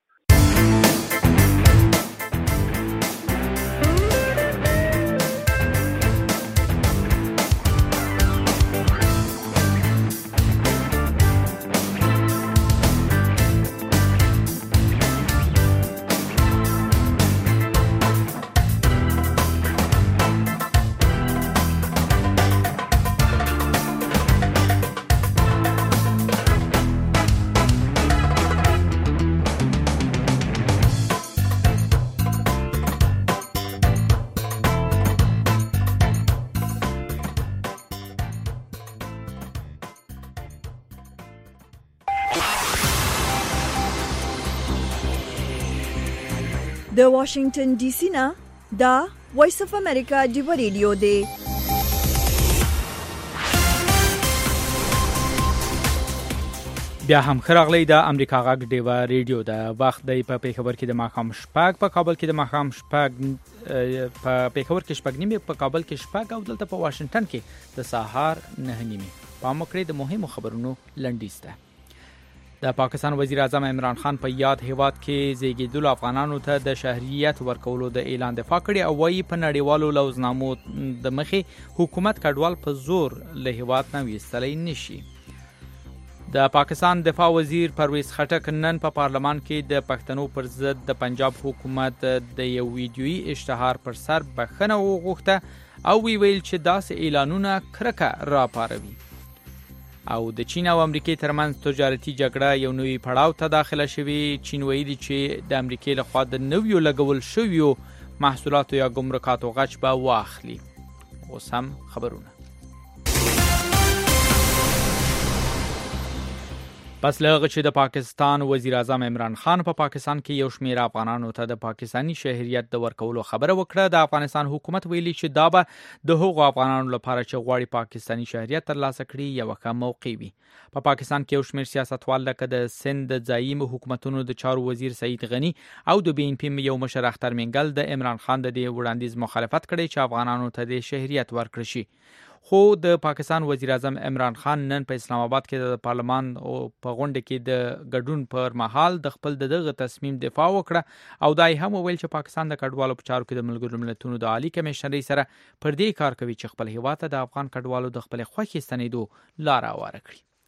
د واشنگټن ډي سي نه دا وایس اف امریکا ډیو ریډیو دی. بیا هم خراغلی د امریکا غږ ډیو ریډیو د وخت دی په پیښور کې د ماښام شپږ، په کابل کې د ماښام شپږ، په پیښور کې شپږ نیمه، په کابل کې شپږ او دلته په واشنگټن کې د سهار نه نیمه. پام وکړئ د مهمو خبرونو لنډیز ده. د پاکستان وزیر اعظم عمران خان په یاد هیواد کې زیږیدلو افغانانو ته د شهریت ورکولو د اعلان دفاع کړې او وايي په نړیوالو لوزنامو د مخې حکومت کډوال په زور له هیواد نه ویستلی نشي. د پاکستان دفاع وزیر پرویز خټک نن په پارلمان کې د پښتنو پر ضد د پنجاب حکومت د یو ویډیویي اشتهار پر سر بخښنه وغوښته او وی ویل چې داسې اعلانونه کرکه راپاروي. او د چین او امریکای ترمنځ تجارتي جګړه یو نوی پړاو ته داخله شوی. چین ویلي چې د امریکای لخوا د نویو لګول شویو محصولاتو یا ګمرکاتو غچ به واخلي. اوس هم خبرونه. پس له چې د پاکستان وزیر اعظم عمران خان په پا پاکستان کې یو شمېر افغانانو ته د پاکستانی شهریت د ورکولو خبره وکړه، د افغانستان حکومت ویلي چې دا به د هغو افغانانو لپاره چې غواړي پاکستانی شهریت ترلاسه کړي یو ښه موقع وي. په پا پاکستان کې یو شمېر سیاستوال لکه د سند د ځایي حکومتونو د چارو وزیر سعید غنی او د بی ان پی یو مشر اختر منګل د عمران خان د دې وړاندیز مخالفت کړي چې افغانانو ته د شهریت ورکړي شي. خو د پاکستان وزیر اعظم عمران خان نن په اسلام آباد کې د پارلمان او په غونډه کې د ګډون پر مهال د خپل دغه تصمیم دفاع وکړه او دای هم ویل چې پاکستان د کډوالو په چارو کې د ملګرو ملتونو د عالی کمشنري سره پر دې کار کوي چې خپل هیواد ته د افغان کډوالو د خپل خوښي ستنېدو لار هواره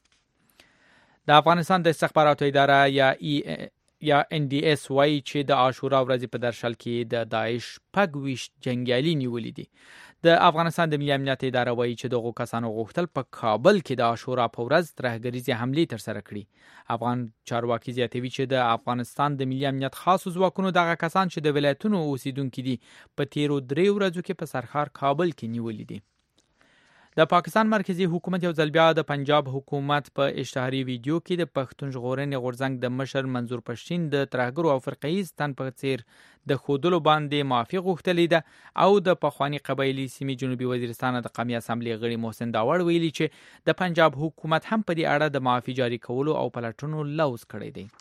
کړي. د افغانستان د استخباراتو اداره یا ای یا ان ډي اس وايي چې د عاشورا ورځې په درشل کې د داعش پګويش جنگیالي نیولې دي. د افغانستان د ملي امنیت اداره وایي چې دغه کسانو غوښتل په کابل کې د عاشورا په ورځ ترهګریزي حملې ترسره کړي. افغان چارواکي زیاتوي چې د افغانستان د ملي امنیت خاصو ځواکونو دغه کسان چې د ولایتونو اوسیدونکو دي په تیرو درې ورځو کې په سرخار کابل کې نیولې دي. د پاکستان مرکزی حکومت یو ځل بیا د پنجاب حکومت په اشتهاري ویډیو کې د پښتون ژغورنې غورځنګ د مشر منظور پښتین د ترهګرو او فرقه‌ایز تن په څیر د خودلو باندې معافي غوښتلې ده او د پخوانی قبایلی سیمې جنوبي وزیرستان د قومي اسمبلی غړي محسن داوړ ویلي چې د پنجاب حکومت هم په دې اړه د معافي جاری کولو او پلټونو لوز کړی دی.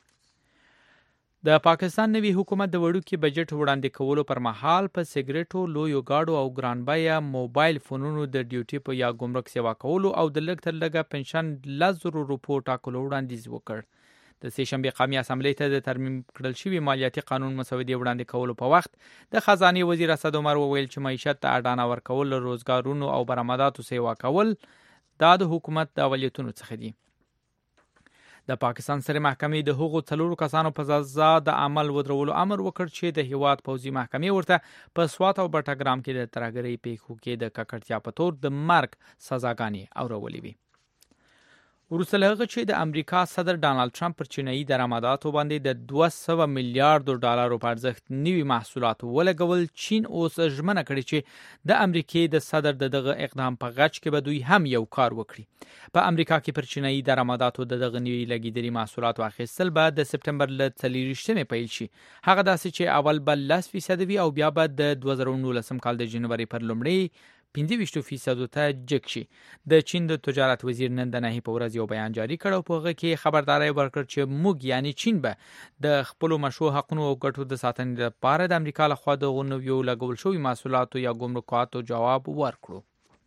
د پاکستان نوی حکومت د وړوکي بجټ وړاندې کولو پر مهال په سیګریټو، لویو گاډو او ګرانبیه موبایل فونونو د ډیوټي په یا ګمرک سیوا کولو او د لږ تر لږه پنشن لزر روپو ټاکلو وړاندیز وکړ. د سه شنبه قومي اسمبلی ته د ترمیم کړل شوی مالیاتي قانون مسودې وړاندې کولو په وخت د خزانه وزیر اسد عمر وویل چې معیشت ته اډانه ورکول، روزګارونو او برآمداتو سیوا کول دا د حکومت د اولیتونو څخه دي. د پاکستان سره محکمې د هغو څلورو کسانو په سزا د عمل ودرولو امر وکړ چې د هیواد پوځي محکمې ورته په سوات او بټګرام کې د ترهګرۍ پیښو کې د ککړتیا په تور د مرګ سزاګانې اورولې وي. وروسته له هغه چې د امریکا صدر ډانلډ ټرمپ پر چینایي درآمداتو باندې د دوه سوه میلیارډ ډالرو په ارزښت نوي محصولات ولګول، چین اوس ژمنه کړې چې د امریکای د صدر د دغه اقدام په غچ کې به دوی هم یو کار وکړي. په امریکا کې پر چینایي درآمداتو د دغه نوي لګیدلي محصولات واخیستل به د سپټمبر له څلورویشتمې پیل شي. هغه داسې چې اول به لس فیصد وي او بیا به د دوه زره نولسم کال د جنوري پر لومړۍ پنځه ویشت فیصد ته جګ شي. د چین د تجارت وزیر نن د نهي په ورځ یو بیان جاری کړ او په هغه کې خبرداري ورکړ چې موږ یعنی چین به د خپل مشروع حقوقو او ګټو د ساتنې لپاره د امریکا لخوا د غونډو لګول شوی محصولاتو یا ګمرکاتو جواب ورکړو.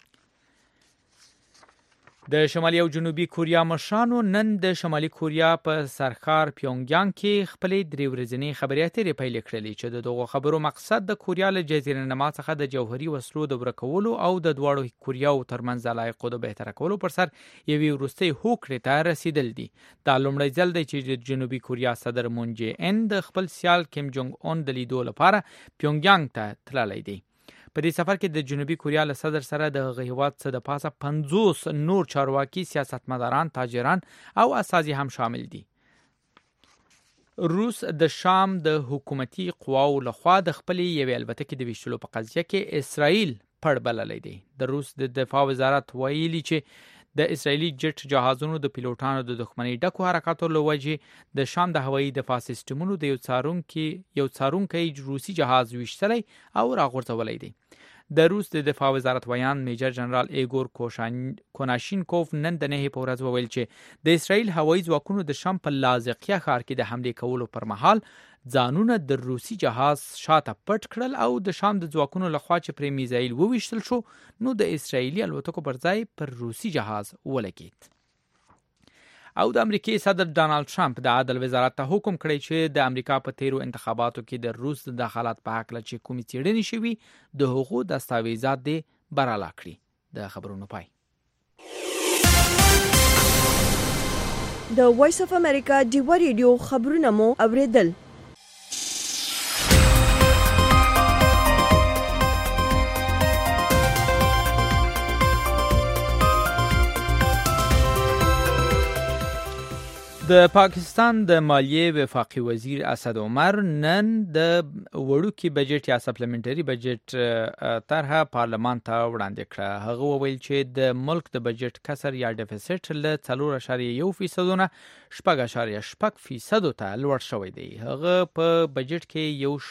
د شمالي او جنوبي کوریا مشرانو نن د شمالي کوریا په سرخار پیونګیانګ کې خپلې درې ورځنۍ خبرې اترې پیل کړلې چې د دغو خبرو مقصد د کوریا له جزیره نما څخه د جوهري وسلو د ورکولو او د دواړو کوریاو ترمنځ د علاقو د بهتر کولو پر سر یوې وروستۍ هوکړې ته رسیدل دي. دا لومړی ځل دی چې د جنوبي کوریا صدر مون جې ان د خپل سیال کیم جونګ اون د لیدو لپاره پیونګیانګ ته تللی دی. په دې سفر کې د جنوبي کوریا له صدر سره د هیواد څخه د پاسه پنځوس نور چارواکي، سیاستمداران، تاجران او استازي هم شامل دي. روس د شام د حکومتي قواو لخوا د خپلې یوې البتکې د ویشتلو په قضیه کې اسرائیل پړ بللی دی. د روس د دفاع وزارت ویلي چې د اسرائیلي جټ جهازونو د پیلوټانو د دښمنۍ ډکو حرکاتو له وجې د شام د هوایي دفاع سیستمونو د یو څارونکي یو څارونکي روسي جهاز ویشتلی او راغورځولی دی. د روس د دفاع وزارت ویان میجر جنرال ایګور کوناشینکوف نن د نهي په ورځ وویل چې د اسرائیل هوایي ځواکونو د شام په لازقیه ښار کې د حملې کولو پر مهال ځانونه د روسي جهاز شاته پټ کړل او د شام د ځواکونو لخوا چې پرې میزایل وویشتل شو نو د اسرائیلي الوتکو پر ځای پر روسي جهاز ولګید. او د امریکای صدر ډانلډ ټرمپ د عدل وزارت ته حکم کړی چې د امریکا په تیرو انتخاباتو کې د روس د دخالت په حق لچې کومې څېړنې شوي د هغو دستاویزات دې براله کړي. د خبرونو پای. د وایس اف امریکا ډیوا ریډیو خبرونه مو اوریدل. د پاکستان د مالیې وفاقي وزیر اسد عمر نن د وړوکي بجټ یا سپلیمنټري بجټ طرحه پارلمان ته وړاندې کړه. هغه وویل چې د ملک د بجټ کسر یا ډیفیسټ له څلور اعشاریه یو فیصدونه شپږ اعشاریه شپږ فیصدو ته لوړ شوی دی. هغه په بجټ کې یو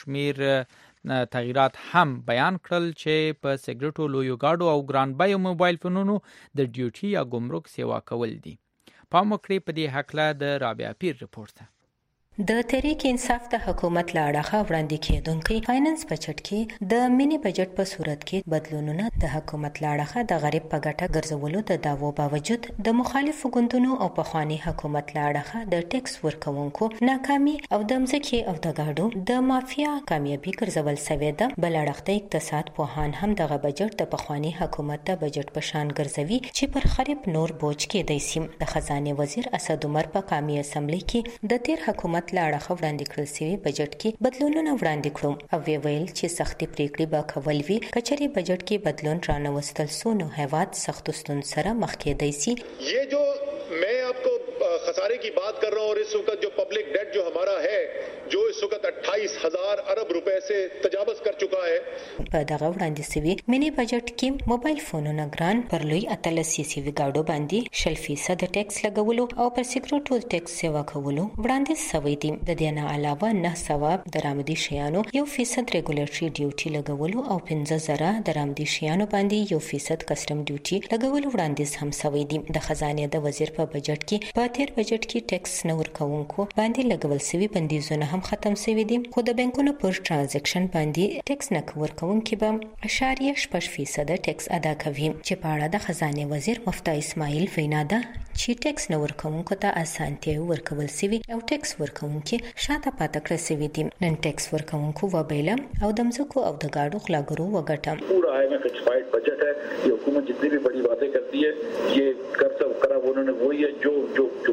شمیر تغییرات هم بیان کړل چې په سیګریټو، لویو ګاډو او ګران بیو موبایل فونونو د ډیوټي یا ګمرک سیوا کول دي. پام وکړئ په دې هکله د رابعه پیر رپورت ده. د تحریک انصاف د حکومت له اړخه وړاندې کېدونکي فاینانس بجټ کې د مینی بجټ په صورت کې بدلونونه د حکومت له اړخه د غریب په ګټه ګرځولو د داوو باوجود د مخالفو ګوندونو او پخوانی حکومت له اړخه د ټیکس ورکونکو ناکامي او د مځکې او د ګاډو د مافیا کامیابي ګرځول سوې ده. بل اړخ د اقتصاد پوهان هم دغه بجټ د پخوانی حکومت د بجټ په شان ګرځوي چې پر خریب نور بوج کېدای شي. د خزانه وزیر اسد عمر په قومي اسمبلی کې د تیر حکومت لاړه وړاندې کړل شوی بجټ کې بدلونونه وړاندې کړو او ویل چې سختي پریکړې به کول وی کچري بجټ کې بدلون رانوستل سو نو هیواد سخت ستون سره مخ کېدای شي. ये जो मैं आपको खसारे की बात कर रहा हूं और इस वक्त जो पब्लिक डेट जो हमारा है जो इस वक्त अट्ठाईस हजार अरब रुपए से तजावुज कर चुका है. په دغه وړاندې شوی مینی بجټ کې موبایل فونونو ګران پر لوی اتلس سی وی گاډو باندې شل فیصد ټیکس لګولو او پر سیګریټو ټیکس سیوا کولو وړاندې شوی دی. د دې نه علاوه نه ثواب درآمدي شیانو یو فیصد ریګولیټري ډیوټي لګولو او پنځه زره درآمدي شیانو باندې یو فیصد کسټم ډیوټي لګولو وړاندې هم شوی دی. د خزانه د وزیر په بجټ کې په تیر بجټ کې ټیکس نه ورکوونکو باندې لګول شوی بندیزونه هم ختم شوی دي. خو د بانکونو پر ترانزیکشن باندې ټیکس نه ورکوونکي به اشاریه شپږ فیصد ټیکس ادا کوي. چې په اړه د خزانه وزیر مفتي اسماعیل وینا ده چې ټیکس نه ورکوونکو ته اسانتیا ورکول شوی او ټیکس ورکوونکي شاته پاتې کړی شوی دي. نن ټیکس ورکوونکو وبیلم او د مزکو او د گاډو خلاګرو وګټم. पूरा है में फिक्स्ड बजट है. ये हुकूमत जितनी भी बड़ी बातें करती है ये कर सब करा उन्होंने वही है जो जो जो प्रेशर है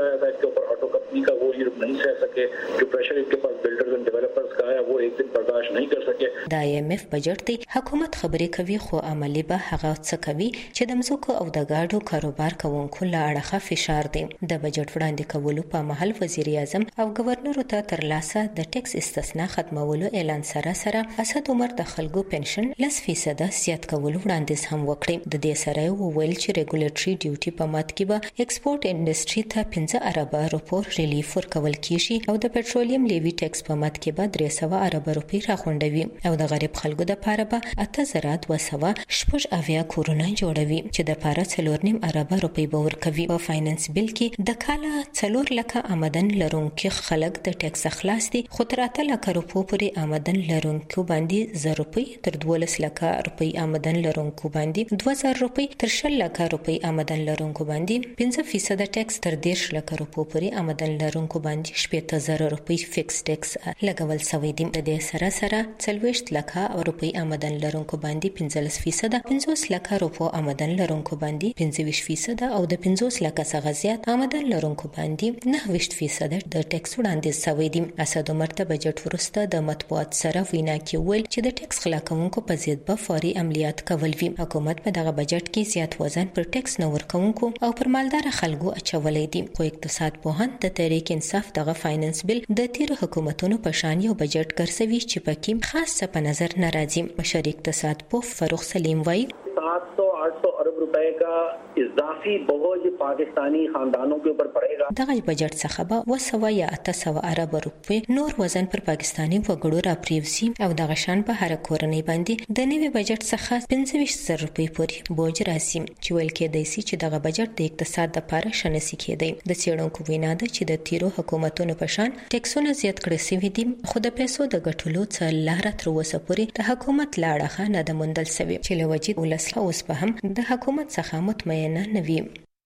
बताया था इसके ऊपर ऑटो कंपनी का वो ये नहीं सह सके, जो प्रेशर इनके पास बिल्डर्स एंड डेवलपर्स का है वो एक दिन बर्दाश्त नहीं कर सके. د آی ایم ایف بجټ دی حکومت خبرې کوي خو عملی به هغه څه کوي چې د مزوکو او د گاډو کاروبار کوونکو له اړخه فشار دی. د بجټ وړاندې کولو په محل وزیر اعظم او گورنر ته تر لاسه د ټیکس استثناء ختمولو اعلان سره سره اسد عمر د خلکو پنشن لس فیصد زیات کولو وړاندیز هم وکړي. د دې سره وویل چې ریګولیټري ډیوټي په مات کې به ایکسپورټ انډستری ته پنځه ارب روپو ریلیف ورکول کیږي او د پټرولیم لیوی ټیکس په مات کې به درې سوه ارب روپۍ راغونډوي او د غریب خلکو د پاره به اته زره دوه سوه شپږ اویا کورونه جوړوي چې د پاره څلور نیم ارب روپۍ به ورکوي. په فاینانس بل کې د کاله څلور لکه آمدن لرونکو خلک د ټیکس خلاص دي، خو تر اته لکه روپو پورې آمدن لرونکو باندې زر روپۍ، تر دولس لکه روپۍ آمدن لرونکو باندې دوه زره روپۍ، تر شل لکه روپۍ آمدن لرونکو باندې پنځه فیصد ټیکس، تر دېرش لکه روپو پورې آمدن لرونکو باندې شپږ زره روپۍ فکس ټیکس لګول شوی دی. د دې سره سره څلوېښت لکه روپۍ آمدن لرونکو باندې پنځلس فیصد، پنځوس لکه روپو آمدن لرونکو باندې پنځه ویشت فیصد او د پنځوس لکه څخه زیات آمدن لرونکو باندې نهه ویشت فیصد د ټیکس وړاندیز شوی دی. اسد عمر ته بجټ وروسته د مطبوعات سره وینا کې ویل چې د ټیکس خلاکونکو په ضد به فوري عملیات کول وي. حکومت په دغه بجټ کې زیات وزن پر ټیکس نه ورکونکو او پر مالدار خلکو اچولې دي. خو اقتصاد پوهان د تحریک انصاف دغه فاینانس بل د تیر حکومتونو په شان یو بجټ ګرځوي چې پکې خاص څه په نظر نه راځي. مشر اقتصاد پوه فاروق سلیم وایي सात सौ आठ सौ अरब रुपए का इजाफी बोझ पाकिस्तानी खानदानों के ऊपर पड़ेगा. دغه بجټ څخه به وسوه یا اته سوه ارب روپۍ نور وزن پر پاکستاني وګړو راپریوزي او دغه شان په هر کورنۍ باندې د نوي بجټ څخه پنځه ویشت زره روپۍ پورې بوج راځي چې ویل کېدای شي چې دغه بجټ د اقتصاد لپاره شنسي کېدی. د څېړونکو وینا ده چې د تیرو حکومتونو په شان ټیکسونه زیات کړي شوي دي، خو د پیسو د ګټلو څه لاره تر اوسه پورې د حکومت له اړخه نه ده موندل شوې چې له وجې ولس اوس به هم د حکومت څخه مطمئنه نه وي.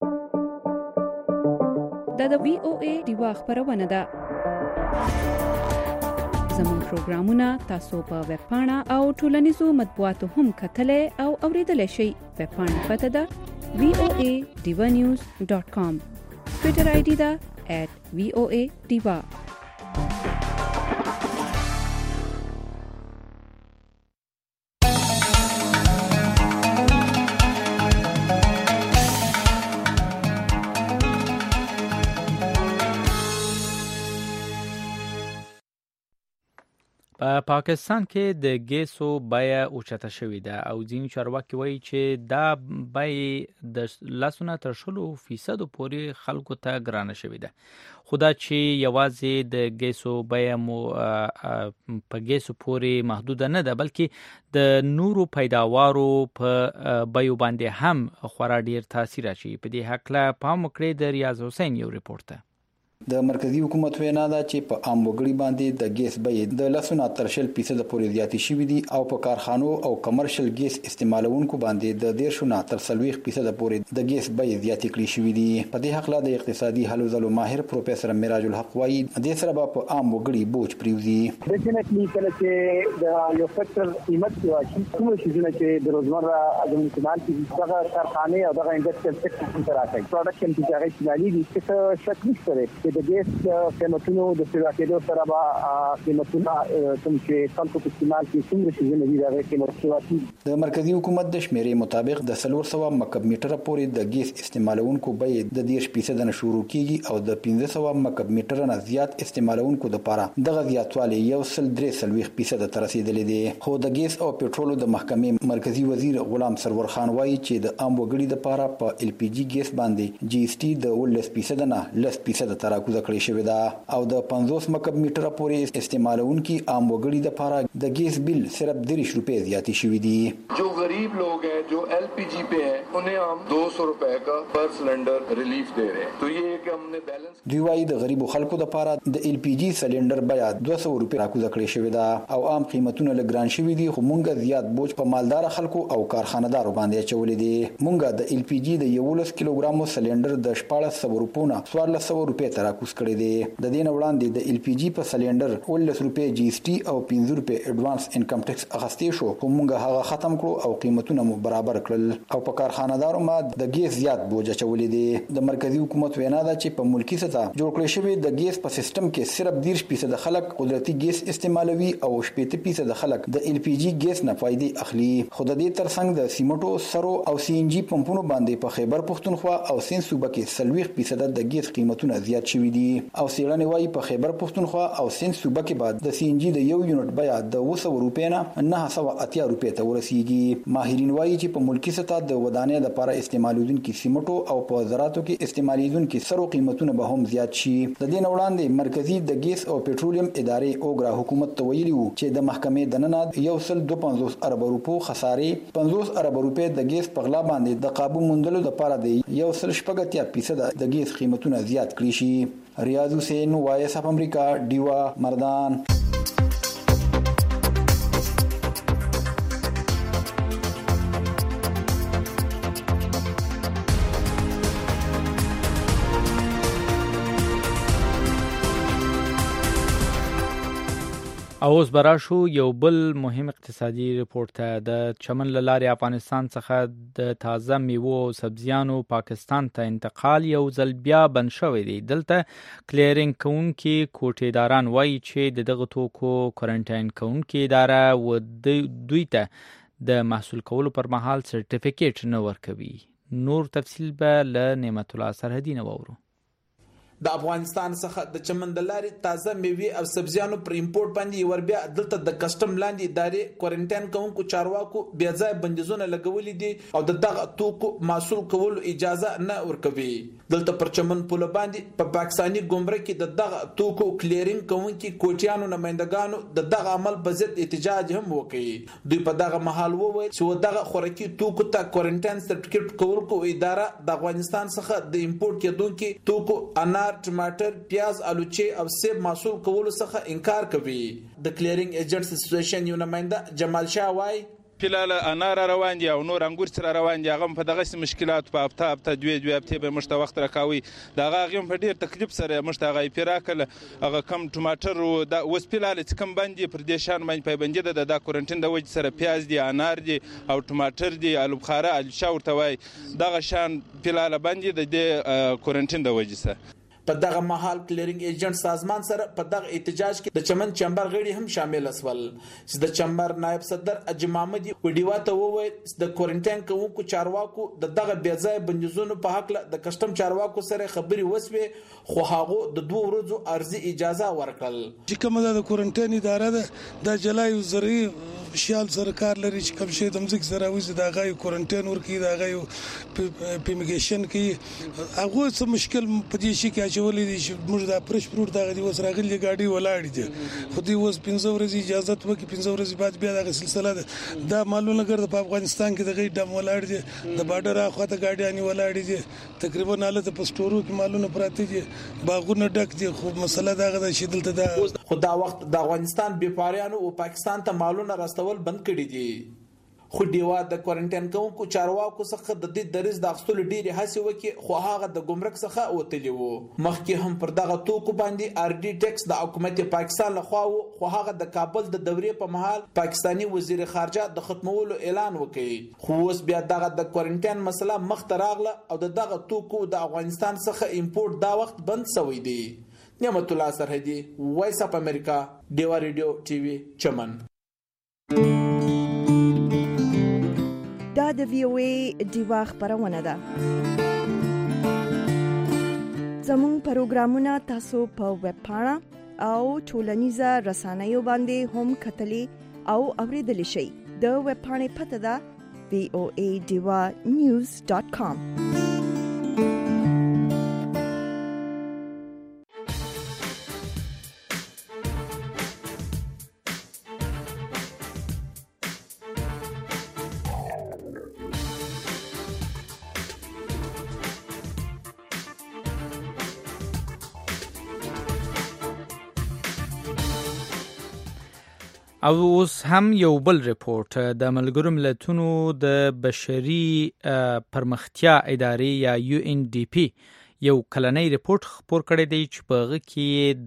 دا د وی او ای دیوا خبرونه ده. زموږ پروګرامونه تاسو په ویب پاڼه او ټولنیزو مطبوعاتو هم کتلای او اوریدلای شئ. ویب پاڼه پته ده وی او ای دیوا نیوز ډاٹ کام. ټویټر آی ډي ده ایٹ وی او ای دیوا. په پاکستان کې د ګیسو بیه اوچته شوې ده او ځینې چارواکي وایي چې دا بیه د لسونه تر شلو فیصدو پورې خلکو ته ګرانه شوې ده. خو دا چې یوازې د ګیسو بیه مو په ګیسو پورې محدوده نه ده، بلکې د نورو پیداوارو په بیو باندې هم خورا ډیر تاثیر اچوي. په دې هکله پام وکړئ. د ریاض حسین یو ریپورت ده. د مرکزی حکومت وینا ده چې په عام وګړي باندې د ګیس بیې د لسونه تر شل فیصد پورې زیاتې شوې دي او په کارخانو او کمرشل ګیس استعمالونکو باندې د دیرشونه تر څلوېښت فیصد پورې د ګیس بیې زیاتې کړې شوې دي. په دې حق له د اقتصادي حل زلو ماهر پروفیسور معراج الحق وایي د سره په عام وګړي بوج پریوزي. ډیفینټلی کله چې د یو فیکټر قیمت کې واشي کوم شي چې د روزمره د استعمال کې دغه کارخانه او دغه انډستریال سکتور ته راځي پروډکشن کې هغه استعمالي دي چې شک نشته د ګیس قیمتونو د سیاستونو سره به قیمتونه کوم چې خلکو په استعمال کې څومره شي نه دي دغه قیمتونه. د مرکزی حکومت د شمیرې مطابق د څلور سوه مکعب میټر پورې د ګیس استعمالونکو بیې د دیرش فیصد نه شروع کیږي او د پنځه سوه مکعب میټر نه زیات استعمالونکو لپاره دغه زیاتوالی یو سل درې څلوېښت فیصد ته رسیدلی دی. خو د ګیس او پټرولو د محکمې مرکزی وزیر غلام سرور خان وایي چې د عام وګړي لپاره په ال پی جی ګیس باندې جی اس ټي د ولس فیصد نه لس فیصد ته راکوزه کړې شوې ده او د پنځوس مکعب میټر پورې استعمالونکي عام وګړي لپاره د ګیس بل صرف دېرش روپے زیاتې شوې دي. جو غریب لوگ ہیں جو ایل پی جی پہ ہیں انہیں ہم دو سو روپے کا پر سلنڈر ریلیف دے رہے ہیں. تو یہ کہ ہم نے بیلنس دوی وايي د غریبو خلکو لپاره د ال پی جی سلنډر بیا دوه سوه روپے راکوزه کړې شوې ده او عام قیمتونه لګران شوي دي. خو مونږ زیات بوج په مالدار خلکو او کارخانه‌دارو باندې اچولې دي. مونږ د ال پی جی د یو لس کیلوګرامو سلنډر د شپاړس سوه روپو نه څوارلس سوه روپے ته راکوس کړی دی. د دې نه وړاندې د ال پی جی په سلندر ولس روپې جی اس ټي او پنځه روپې اډوانس انکم ټیکس اخستې شو، خو موږ هغه ختم کړو او قیمتونه مو برابر کړل او په کارخانه‌دارو ما د ګیس زیات بوج اچولې دي. د مرکزی حکومت وینا ده چې په ملکی سطح جوړ کړی شوی د ګیس په سیستم کې صرف دېرش فیصد خلک قدرتي ګیس استعمالوي او شپږ فیصد خلک د ال پی جی ګیس نه فائدې اخلي. خو د دې ترڅنګ د سیمټو سرو او سی ان جی پمپونو باندې په خیبر پښتونخوا او سین صوبه کې سلويخ فیصد د ګیس قیمتونه زیات شوي دي او سیړنې وايي په خیبر پښتونخوا او سین صوبه کې بعد د سی ان جی د یو یونټ بیا د اوه سوه روپۍ نه نه سوه اتیا روپۍ ته ورسیږي. ماهرین وايي چې په ملکی سطح د ودانۍ لپاره استعمالوونکي سیمټو او په زراعتو کې استعمالوونکي سرو قیمتونه به هم زیات شي. د دې نه وړاندې مرکزی د ګیس او پټرولیم ادارې اوګرا حکومت ته ویلي وو چې د محکمې دننه یو سل دوه پنځوس ارب روپو خسارې پنځوس ارب روپۍ د ګیس په غلا باندې د قابو موندلو لپاره دی یو سل شپږ اتیا فیصد د ګیس قیمتونه زیات کړی شي. ریاض حسین وایس اف امریکا ډیوا مردان. اوس براشو یو بل مهم اقتصادي ریپورت ته. د چمن لاري افغانستان څخه د تازه میوو او سبزیانو پاکستان ته انتقال یو ځل بیا بند شوی دی. دلته کلیرینګ کوونکي کوټیداران وایي چې د دغه توکو کوارنټاین کوونکي اداره و دوی ته د محصول کولو پر مهال سرټیفیکیټ نه ورکوي. نور تفصیل به له نعمت الله سرحدي نه وورو. د افغانستان څخه د چمن د لارې تازه میوې او سبزیانو پر امپورټ باندې ور بیا دلته د کسٹم لاندې ادارې کوارنټاین کوونکو چارواکو بیا ځای بندیزونه لګولې دي او د دغه توکو محصول کولو اجازه نه ورکوي. دلته پر چمن پوله باندې په پاکستاني ګمرک کې د دغه توکو کلیرینګ کوونکي کوټیانو نمائندګانو د دغه عمل په ضد احتجاج هم وکړي. دوی په دغه محل وویل چې دغه خوراکي توکو ته کوارنټاین سرټیفیکیټ کولو اداره د افغانستان څخه د امپورټ کېدونکو توکو انار، ټماټر، پیاز، الوچې او سیب محصول کولو څخه انکار کوي. د کلیرینګ ایجنټس اسوسییشن یو نماینده جمال شاه وایي فلال انار روان دي او نور انګور سره روان دي. هغه په دغه مشکلات په هفته هفته دوی دوی هفته به مشته وخت راکاوي. دغه هغه په ډیر تکلیف سره مشته هغه پیراکل هغه کم ټماټر او د وس فلال کم باندې پر دې شان باندې پابندي ده د کوارنټین د وجه سره پیاز دي، انار دي او ټماټر دي، الو بخاره، الشا ورته وای دغه شان فلال باندې د دې کوارنټین د وجه سره. په دغه محل کلیرینګ ایجنټ سازمان سره په دغه احتجاج کې د چمن چمبر غړي هم شامل اسول. چې د چمبر نائب صدر اجي محمدي وډیوا ته وویل د کوارنټاین کوونکو چارواکو د دغه بیا ځای بندیزونو په حق د کسٹم چارواکو سره خبري وسوي، خو هغه د دوه ورځو ارزي اجازه ورکړل. چې کومه د کوارنټاین اداره ده د جلای زری شال سرکار لري چې کوم شی د مزګ سره وځي د غي کوارنټاین ورکی د غي پیمیګیشن کې هغه څه مشکل په دې شي کې چولې دي چې موږ د پرش پروت دغه دی وس راغلي ګاډي ولاړ دي خو دې وس پنځه ورځې اجازه وکي پنځه ورځې بعد بیا دغه سلسله ده دا معلومه ګرځي په افغانستان کې دغه ډم ولاړ دي د بارډر اخواته ګاډيانی ولاړ دي تقریبا حالت په سټورو کې معلومه پراته دي باغونه ډک دي خو مسله دغه د شیدلته ده. خو دا وخت د افغانستان بیپاریانو او پاکستان ته مالونه راستول بند کړي دي. خو دیوا د کوارنټاین کوونکو چارواکو څخه د دې درز د اخستلو ډیره هڅه وکي، خو هغه د ګمرک څخه وتلی وو. مخکې هم پر دغه توکو باندې ار ډي ټیکس د حکومت پاکستان لخوا وو، خو هغه د کابل د دورې په محل پاکستاني وزیر خارجه د ختمولو اعلان وکړي. خو اوس بیا دغه د کوارنټاین مسله مخ ته راغله او دغه توکو د افغانستان څخه امپورټ دا وخت بند شوی دی. نعمت الله سرحدي، وایس اف امریکا، ډیوا ریډیو ټي وي چمن. دا د وی او ای ډیوا خبرونه ده. زموږ پروګرامونه تاسو په ویب پاڼه او ټولنیزه رسنیو باندې هم کتلی او اوریدلی شئ. د ویب پاڼې پته ده وی او ای ډیوا نیوز ډاٹ کام. او اوس هم یو بل ریپورت د ملګرو ملتونو د بشري پرمختیا ادارې یا یو ان ډي پی یو کلنۍ ریپورت خپور کړی دی چې په هغه کې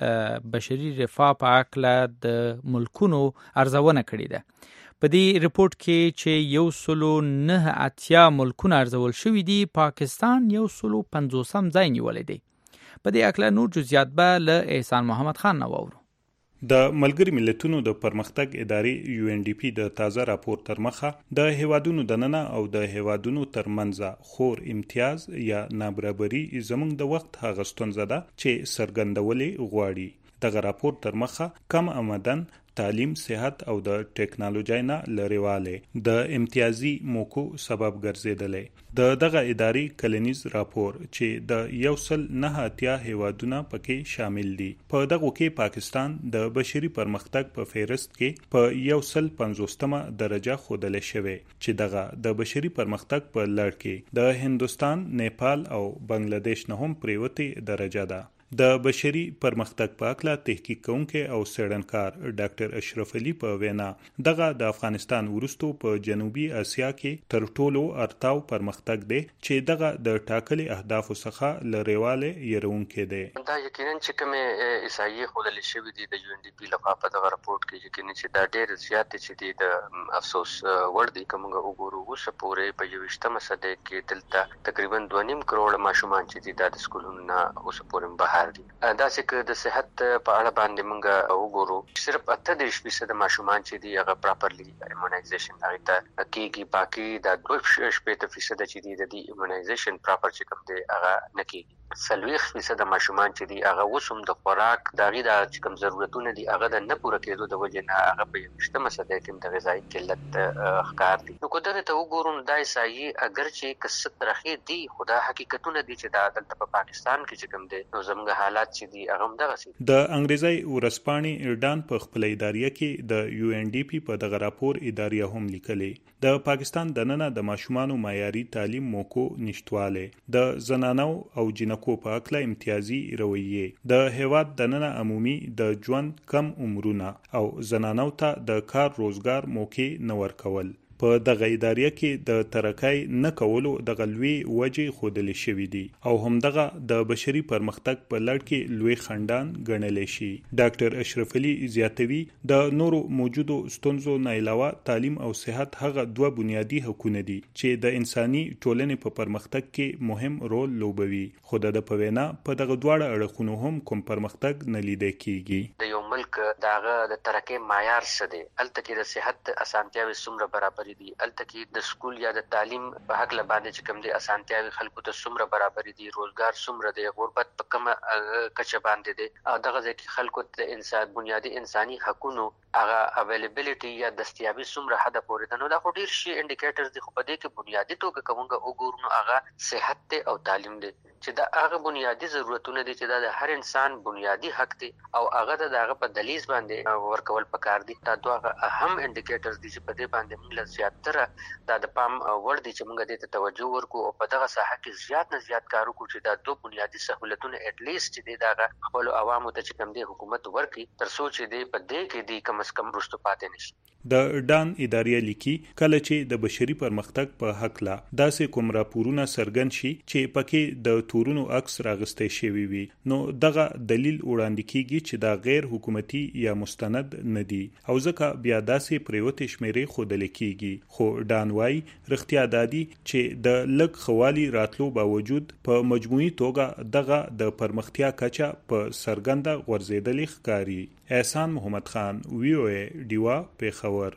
د بشري رفاه په اړه د ملکونو ارزونه کړې ده. په دې ریپورت کې چې یو سلو نه اتیا ملکونه ارزول شوي دي، پاکستان یو سلو پنځوسم ځای نیولی دی. په دې اړه نور جزئیات به له احسان محمد خان نه واورو. د ملګری ملتونو د پرمختګ ادارې یو ان ډي پی د تازه راپور تر مخه د هیوادونو دننه او د هیوادونو ترمنځ خور امتیاز یا نابرابري زموږ د وخت هغه ستونزه ده چې څرګندولې غواړي. دغه راپور تر مخه کم آمدن، تعلیم، صحت او د ټیکنالوژي نه لريواله د امتیازي موکو سبب ګرځیدلې. د دغه ادارې کلنیز راپور چې د یو سل نه اتیا هیوادونه پکې شامل دي، په دغه کې پاکستان د بشري پرمختګ په فهرست کې په یو سل پنځوستمه درجه ښودل شوی چې دغه د بشري پرمختګ په لړ کې د هندستان، نیپال او بنگلاديش نه هم پریوتي درجه ده. د بشري پرمختګ په اړه تحقیق کوونکی او څېړنکار ډاکټر اشرف علي په وینا دغه د افغانستان وروسته په جنوبي اسیا کې تر ټولو ارتاو پرمختګ دی چې دغه د ټاکلي اهدافو څخه لريواله يرونکې دی. دا یقینا چې کومه احصایې خلل شوې دي د یو ان ډي پی لخوا په دغه راپورټ کې یقینا چې دا ډېر زیات چې دي د افسوس وړ دي. کومه وګورو اوس پورې په یوشتمه صدې کې دلته تقریبا دوه نیم کروڑ ماشومان چې دي د سکولونو نه اوس پورې بهر دي. دا چې د صحت په اړه باندې موږ وګورو، صرف اته دېرش فیصد ماشومان چې دي هغه پراپرلی ایمونایزیشن هغه ته کېږي، باقي د دوه شپېته فیصد چې دي د ایمونایزیشن پراپر چې کوم دی هغه نه کېږي. څلوېښت فیصد ماشومان چې دي هغه اوس هم د خوراک د هغې د چې کوم ضرورتونه دي هغه د نه پوره کېدو د وجې نه هغه په یوویشتمه صدۍ کې د غذایي قلت ښکار دي. نو که دغې ته وګورو نو دا احصایې اګر چې که څه ترخې دي، خو دا حقیقتونه دي چې دا دلته په پاکستان کې چې کوم دی نو زموږ حالات چې دي هغه هم دغسې دي. د انګریزي ورځپاڼې ایرډان په خپل اداریه کې د یو ان ډي پی په دغه راپور اداریه هم لیکلې د پاکستان دننه د ماشومانو معیاري تعلیم موکو نشټواله، د زنانو او جنکو په اړه امتیازي رویه، د هیواد دننه عمومي د ژوند کم عمرونه او زنانو ته د کار روزګار موکې نه ورکول. په دغه ادارې کې د ترکای نه کولو د غلوي وجې خودل شوې دي او همدغه د بشري پرمختګ په لړ کې لوی خندان ګڼل شي. ډاکټر اشرف علي زیاتوي د نورو موجودو ستونزو نه علاوه تعلیم او صحت هغه دوه بنیادی حقوق دي چې د انساني ټولنې په پرمختګ کې مهم رول لوبوي، خو د پوینا په دغه دواړه اړخونو هم کوم پرمختګ نه لیدل کیږي. د یو ملک داغه د ترقې معیار څه دی؟ الته کې د صحت اسانتیاوي څومره برابر دي، الته کې د سکول یا د تعلیم په حق لباندې چې کوم دي اسانتیاوي خلکو ته څومره برابر دي، روزګار څومره دی، غربت په کومه کچه باندې دی، او دغه ځکه خلکو ته انسان بنیادی انساني حقوقو هغه اویلیبিলিټي یا دستیابي څومره حد پورې ده. نو دا خو ډیر شي انډیکیټرز دي، خو په دې کې بنیادی توګه کومه وګورو نو هغه صحت ته او تعلیم دی چې دا هغه بنیادی ضرورتونه دي چې دا د هر انسان بنیادی حق دی او هغه د هغه په دلیز باندې ورکول پکار دي. دا دوه اهم انډیکیټرز دي چې په دې باندې موږ زیاتره دا د پام وړ دي چې موږ دې ته توجه ورکړو او په دغه ساحه کې زیات نه زیات کار وکړو چې دا دوه بنیادی سہولتونه اټ لیست چې دا خپل عوامو ته چې کوم دی حکومت ورکړي تر څو چې دې په دې کې دی کم از کم رستو پاتې نشي. د ډان ادارې لیکي کله چې د بشري پرمختګ په حق لا داسې کوم راپورونه سرګن شي چې پکې د تورونو عکس راغستې شوی وي، نو دغه دلیل وړاندې کیږي چې دا غیر حکومتي یا مستند نه دي او ځکه بیا داسې پریوت شمیرې خودل کیږي. خو ډان وايي رښتیا دادي چې د لږ خوالي راتلو باوجود په مجموعي توګه دغه د پرمختیا کچه په سرګنده غورځېدلې ښکاري. احسان محمد خان، وی او ای ډیوا پیښور.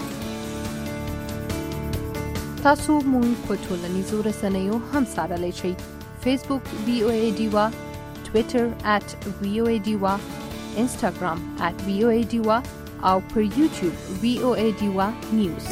تاسو مونږ په ټولنیزو رسنیو هم سره شئ. فیسبوک وی او ای ډیوا، ټوئیټر ات وی او ای ډیوا، انسټاګرام ات وی او ای ډیوا او پر یوټیوب وی او ای ډیوا نیوز.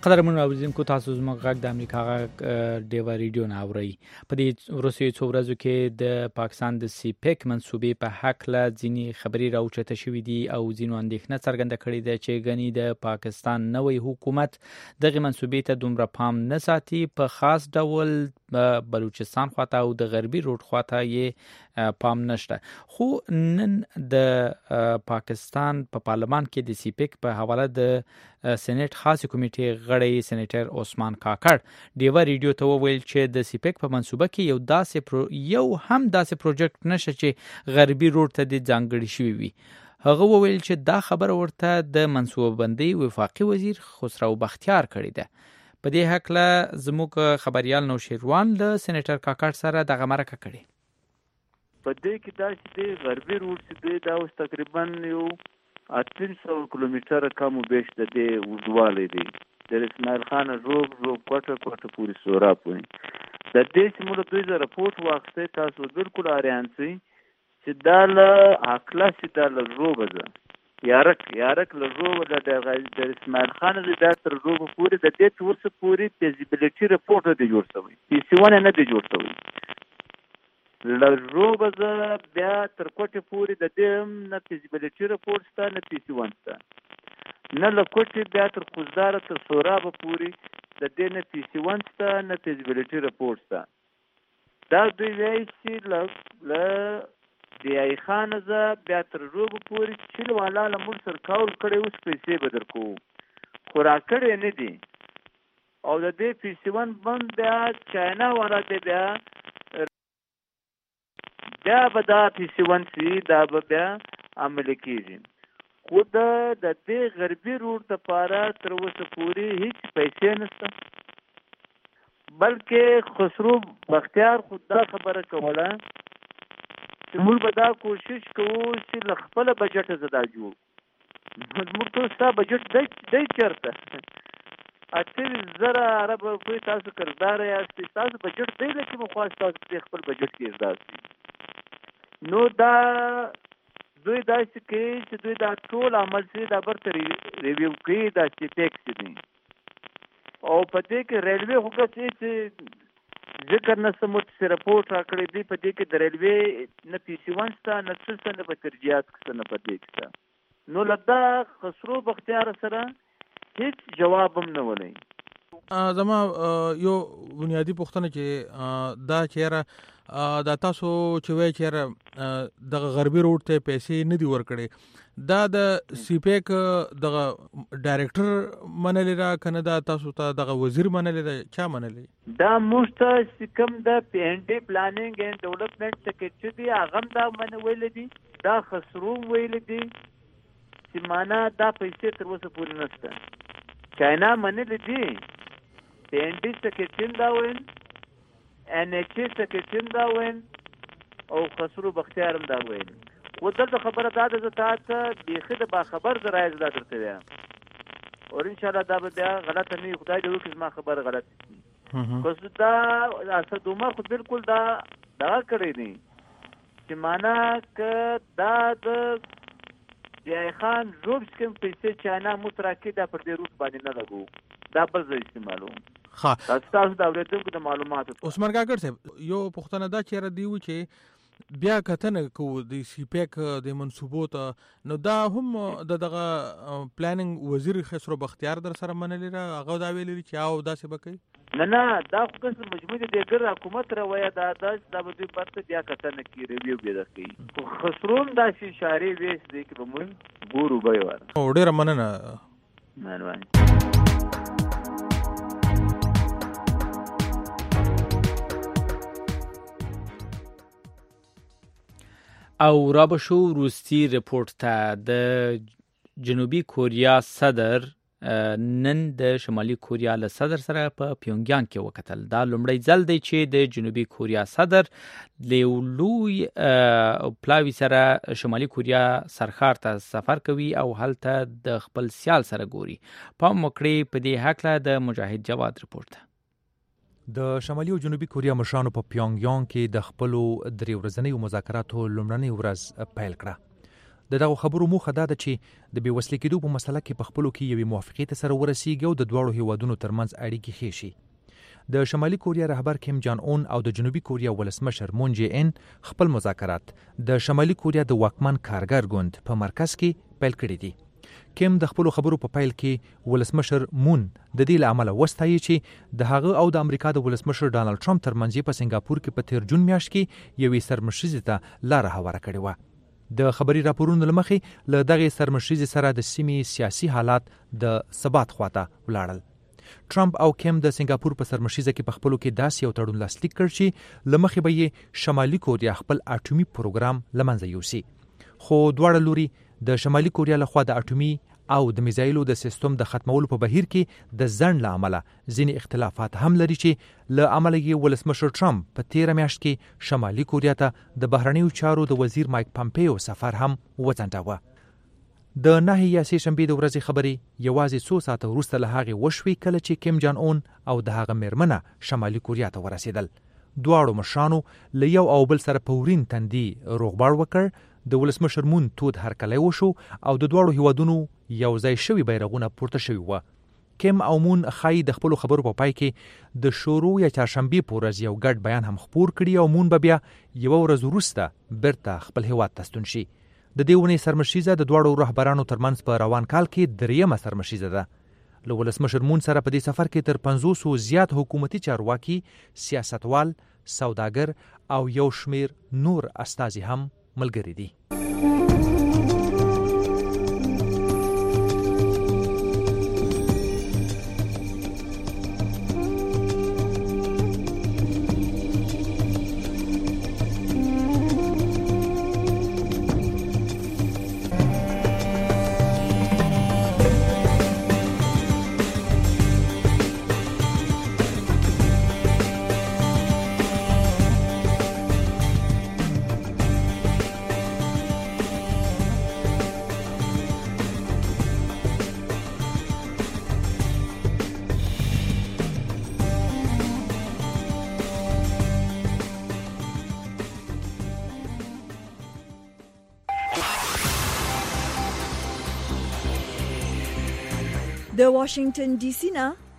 قدرمن اوریدونکو تاسو زموږ غږ د امریکا غږ ډیوا ریډیو نه اورئ. په دې وروستیو څو ورځو کې د پاکستان د سی پیک منسوبې په حق له ځینې خبري راوچته شوې دي او ځینو اندېښنه څرګنده کړې ده چې غني د پاکستان نوې حکومت دغه منسوبې ته دومره پام نه ساتي، په خاص ډول بلوچستان خواته او د غربي روډ خواته یې پام نشته. خو نن د پاکستان په پارلمان کې د سی پیک په حواله د سېنات خاص کمیټې غړی سېنیټر عثمان کاکړ ډیوا ریډیو ته وویل چې د سی پیک په منسوبه کې یو داسې پرو یو هم داسې پروجیکټ نشته چې غربي روډ ته د ځانګړي شوی وي. هغه وویل چې دا خبره ورته د منسوبه بندي وفاقي وزیر خسرو بختیار کړی ده. په دې حق له زموږ خبريال نوشیروان له سېنیټر کاکړ سره دغه مرکه کړې. په دې کې دا چې غربي روډ چې دا اوس تقریبا یو اتین سو کیلومتره کم و بیش د دې اوږدوالی دی، د اسماعیل خان روب روب کوټه کوټه پورې سورا پورې. د دې چې موږ دوی زه رپورټ واخیستی تاسو بالکل اریان سئ چې دا له عقله چې دا له روبه ده یارک یارک له روبه ده د اسماعیل خان دی دا تر روبه پورې د دې چې ورسه پورې فیزیبیلیټي رپورټ نه دی جوړ شوی، پی سی ون نه دی جوړ شوی. لروبه زه بیا تر کوټې پورې د دې هم نه فیزیبیلیټي رپورټ شته نه پی سی ون شته، نه له کوټې بیا تر خوزداره تر سورابه پورې د دې نه پی سی ون شته نه فیزیبیلیټي رپورټ شته. دا دوی وایي چې له له دیای خان زه بیا تر روبه پورې چیل والا له موږ سره کول کړی، اوس پیسې به درکوو، خو راکړی نه دي. او د دې پی سی ون بند بیا چاینا والا دی بیا بیا به دا پی سی ون سی دا به بیا عملي کېږي. خو د دې غربي روډ دپاره تر اوسه پورې هېڅ پیسې نشته، بلکې خسرو بختیار خو دا خبره کوله چې موږ به دا کوشش کوو چې له خپله بجټه زه دا جوړ موږ ته ستا بجټ دی دی چېرته اته زره عرب روپۍ تاسو قرضداره یاستئ، تاسو بجټ دی له کومه خوا تاسو په خپل بجټ کې احداث. نو دا دوی داسې کوي چې دوی دا ټول عمل چې دا برته ریویو کوي دا چې ټیکس دي، او په دې کې ریلوې خو چې ذکر نه سموت چې رپورټ راکړی دی، په دې کې د ریلوې نه پی سی ون شته نه څه شته نه په ترجیحات شته نه په دې کې شته. نو له دا خسرو بختیار سره هیڅ جواب هم نه ولای. زما یو بنیادی پوښتنه چې دا چیرې دا تاسو چې وایي چیرې دغه غربي روډ ته پیسې نه دي ورکړې، دا د سی پیک دغه ډایرکټر منلی را کنه دا تاسو ته دغه وزیر منلی دا چا منلی؟ دا موږ ته چې کوم د پی این ډي پلانینګ اینډ ډیولپمنټ سکرټري دی هغه هم دا من ویلی دي، دا خسرو ویلی دي چې معنا دا پیسې تر اوسه پورې نشته. چاینا منلی دي، پی این ډي سکرټري دا ویل، ان ایچ ای سکرټري دا ویل او خسرو بختیار هم دا ویل. خو دلته خبره دا ده زه تا ته بیخي د باخبر ذرایع دا درته وایم، او انشاءالله دا به بیا غلطه نه وي، خدای دې وکړي زما خبره غلطه شي. خو دا اسد عمر خو بالکل دا دغه کړی دی چې معنا که دا د دیای خان روب چې کوم پیسې چاینا موږ راکړي دا پر دې روټ باندې نه لګو، دا بل ځای استعمالوم. ها تاسو د اورېدونکو د معلوماتو عثمان کاکړ صاحب یو پوښتنه دا چیرې دی چې بیا کتنه کوو د سی پیک د منصوبو ته، نو دا هم د دغه پلانینګ وزیر خسرو بختیار در سره منلی را هغه دا ویلي چې او داسې به کوي؟ نه نه دا خو کس مجموعي د ګر حکومت رویه دا دا دا به دوی برته بیا کتنه کوي، ریویو بیا کوي. خو خسرو هم داسې اشارې ویست دی چې به موږ ګورو به یې واره. او ډېره مننه. مهرباني. او را بشو روستی رپورت ته. د جنوبي کوریا صدر نن د شمالي کوریا له صدر سره په پیونګیانګ کې وکتل. دا لومړی ځل دی چې د جنوبي کوریا صدر لوی پلاوی سره شمالي کوریا سرخار ته سفر کوي او هلته د خپل سیال سره ګوري. په مکړې په دې حق له د مجاهد جواد رپورت. د شمالي او جنوبي کوریا مشرانو په پیونګیانګ کې د خپلو درې ورځنیو مذاکراتو لومړنۍ ورځ پیل کړه. دغه خبرو موخه دا ده چې د بیوسلې کېدو په مسله کې په خپلو کې یوې موافقې ته سره ورسیږي او د دواړو هیوادونو ترمنځ اړیکې ښې شي. د شمالي کوریا رهبر کیم جان اون او د جنوبي کوریا ولسمشر مون جې ان خپل مذاکرات د شمالي کوریا د واکمن کارګر ګوند په مرکز کې پیل کړي دي. کیم د خپلو خبرو په پیل کې ولسمشر مون د دې له امله وستایي چې د هغه او د امریکا د ولسمشر ډانلډ ټرمپ ترمنځ په سنگاپور کې په تیر جون میاشت کې یوې سرمشریزې ته لاره هواره کړې وه. د خبري راپورونو لمخې له دغه سرمشریزې سره د سیمې سیاسي حالات د ثبات خواته ولاړل. ټرمپ او کیم د سنگاپور په سرمشریزه کې په خپلو کې داسې یو تړون لاسلیک کړ چې لمخې به یې شمالي کوریا خپل اټومي پروګرام لمنځه یوسي. خو دواړه لوري د شمالي کوریا لخوا د اټومي او د میزایلو د سیستم د ختمولو په بهیر کې د ځنډ له امله ځینې اختلافات هم لري چې له امله یې ولسمشر ټرمپ په تیره میاشت کې شمالي کوریا ته د بهرنیو چارو د وزیر مایک پامپیو سفر هم وځنډاوه. د نهه یا سه شنبې د ورځې خبرې یوازې څو ساعته وروسته له هغې وشوې کله چې کیم جان اون او د هغه میرمنه شمالي کوریا ته ورسېدل. دواړو مشرانو له یو او بل سره په ورین تندي روغبړ وکړ. د ولسمشر مون تود هرکلی وشو او د دواړو هیوادونو یو ځای شوي بیرغونه پورته شوي وه. کیم او مون ښایي د خپلو خبرو په پای کې د شروع یا چهارشنبې په ورځ یو ګډ بیان هم خپور کړي او مون به بیا یوه ورځ وروسته بیرته خپل هیواد ته ستون شي. د دې ونې سرمشریزه د دواړو رهبرانو ترمنځ په روان کال کې دریمه سرمشریزه ده. له ولسمشر مون سره په دې سفر کې تر پنځوسو زیات حکومتي چارواکي، سیاستوال، سوداګر او یو شمیر نور استازي هم ملګری دي. د واشنگټن ډي سي نه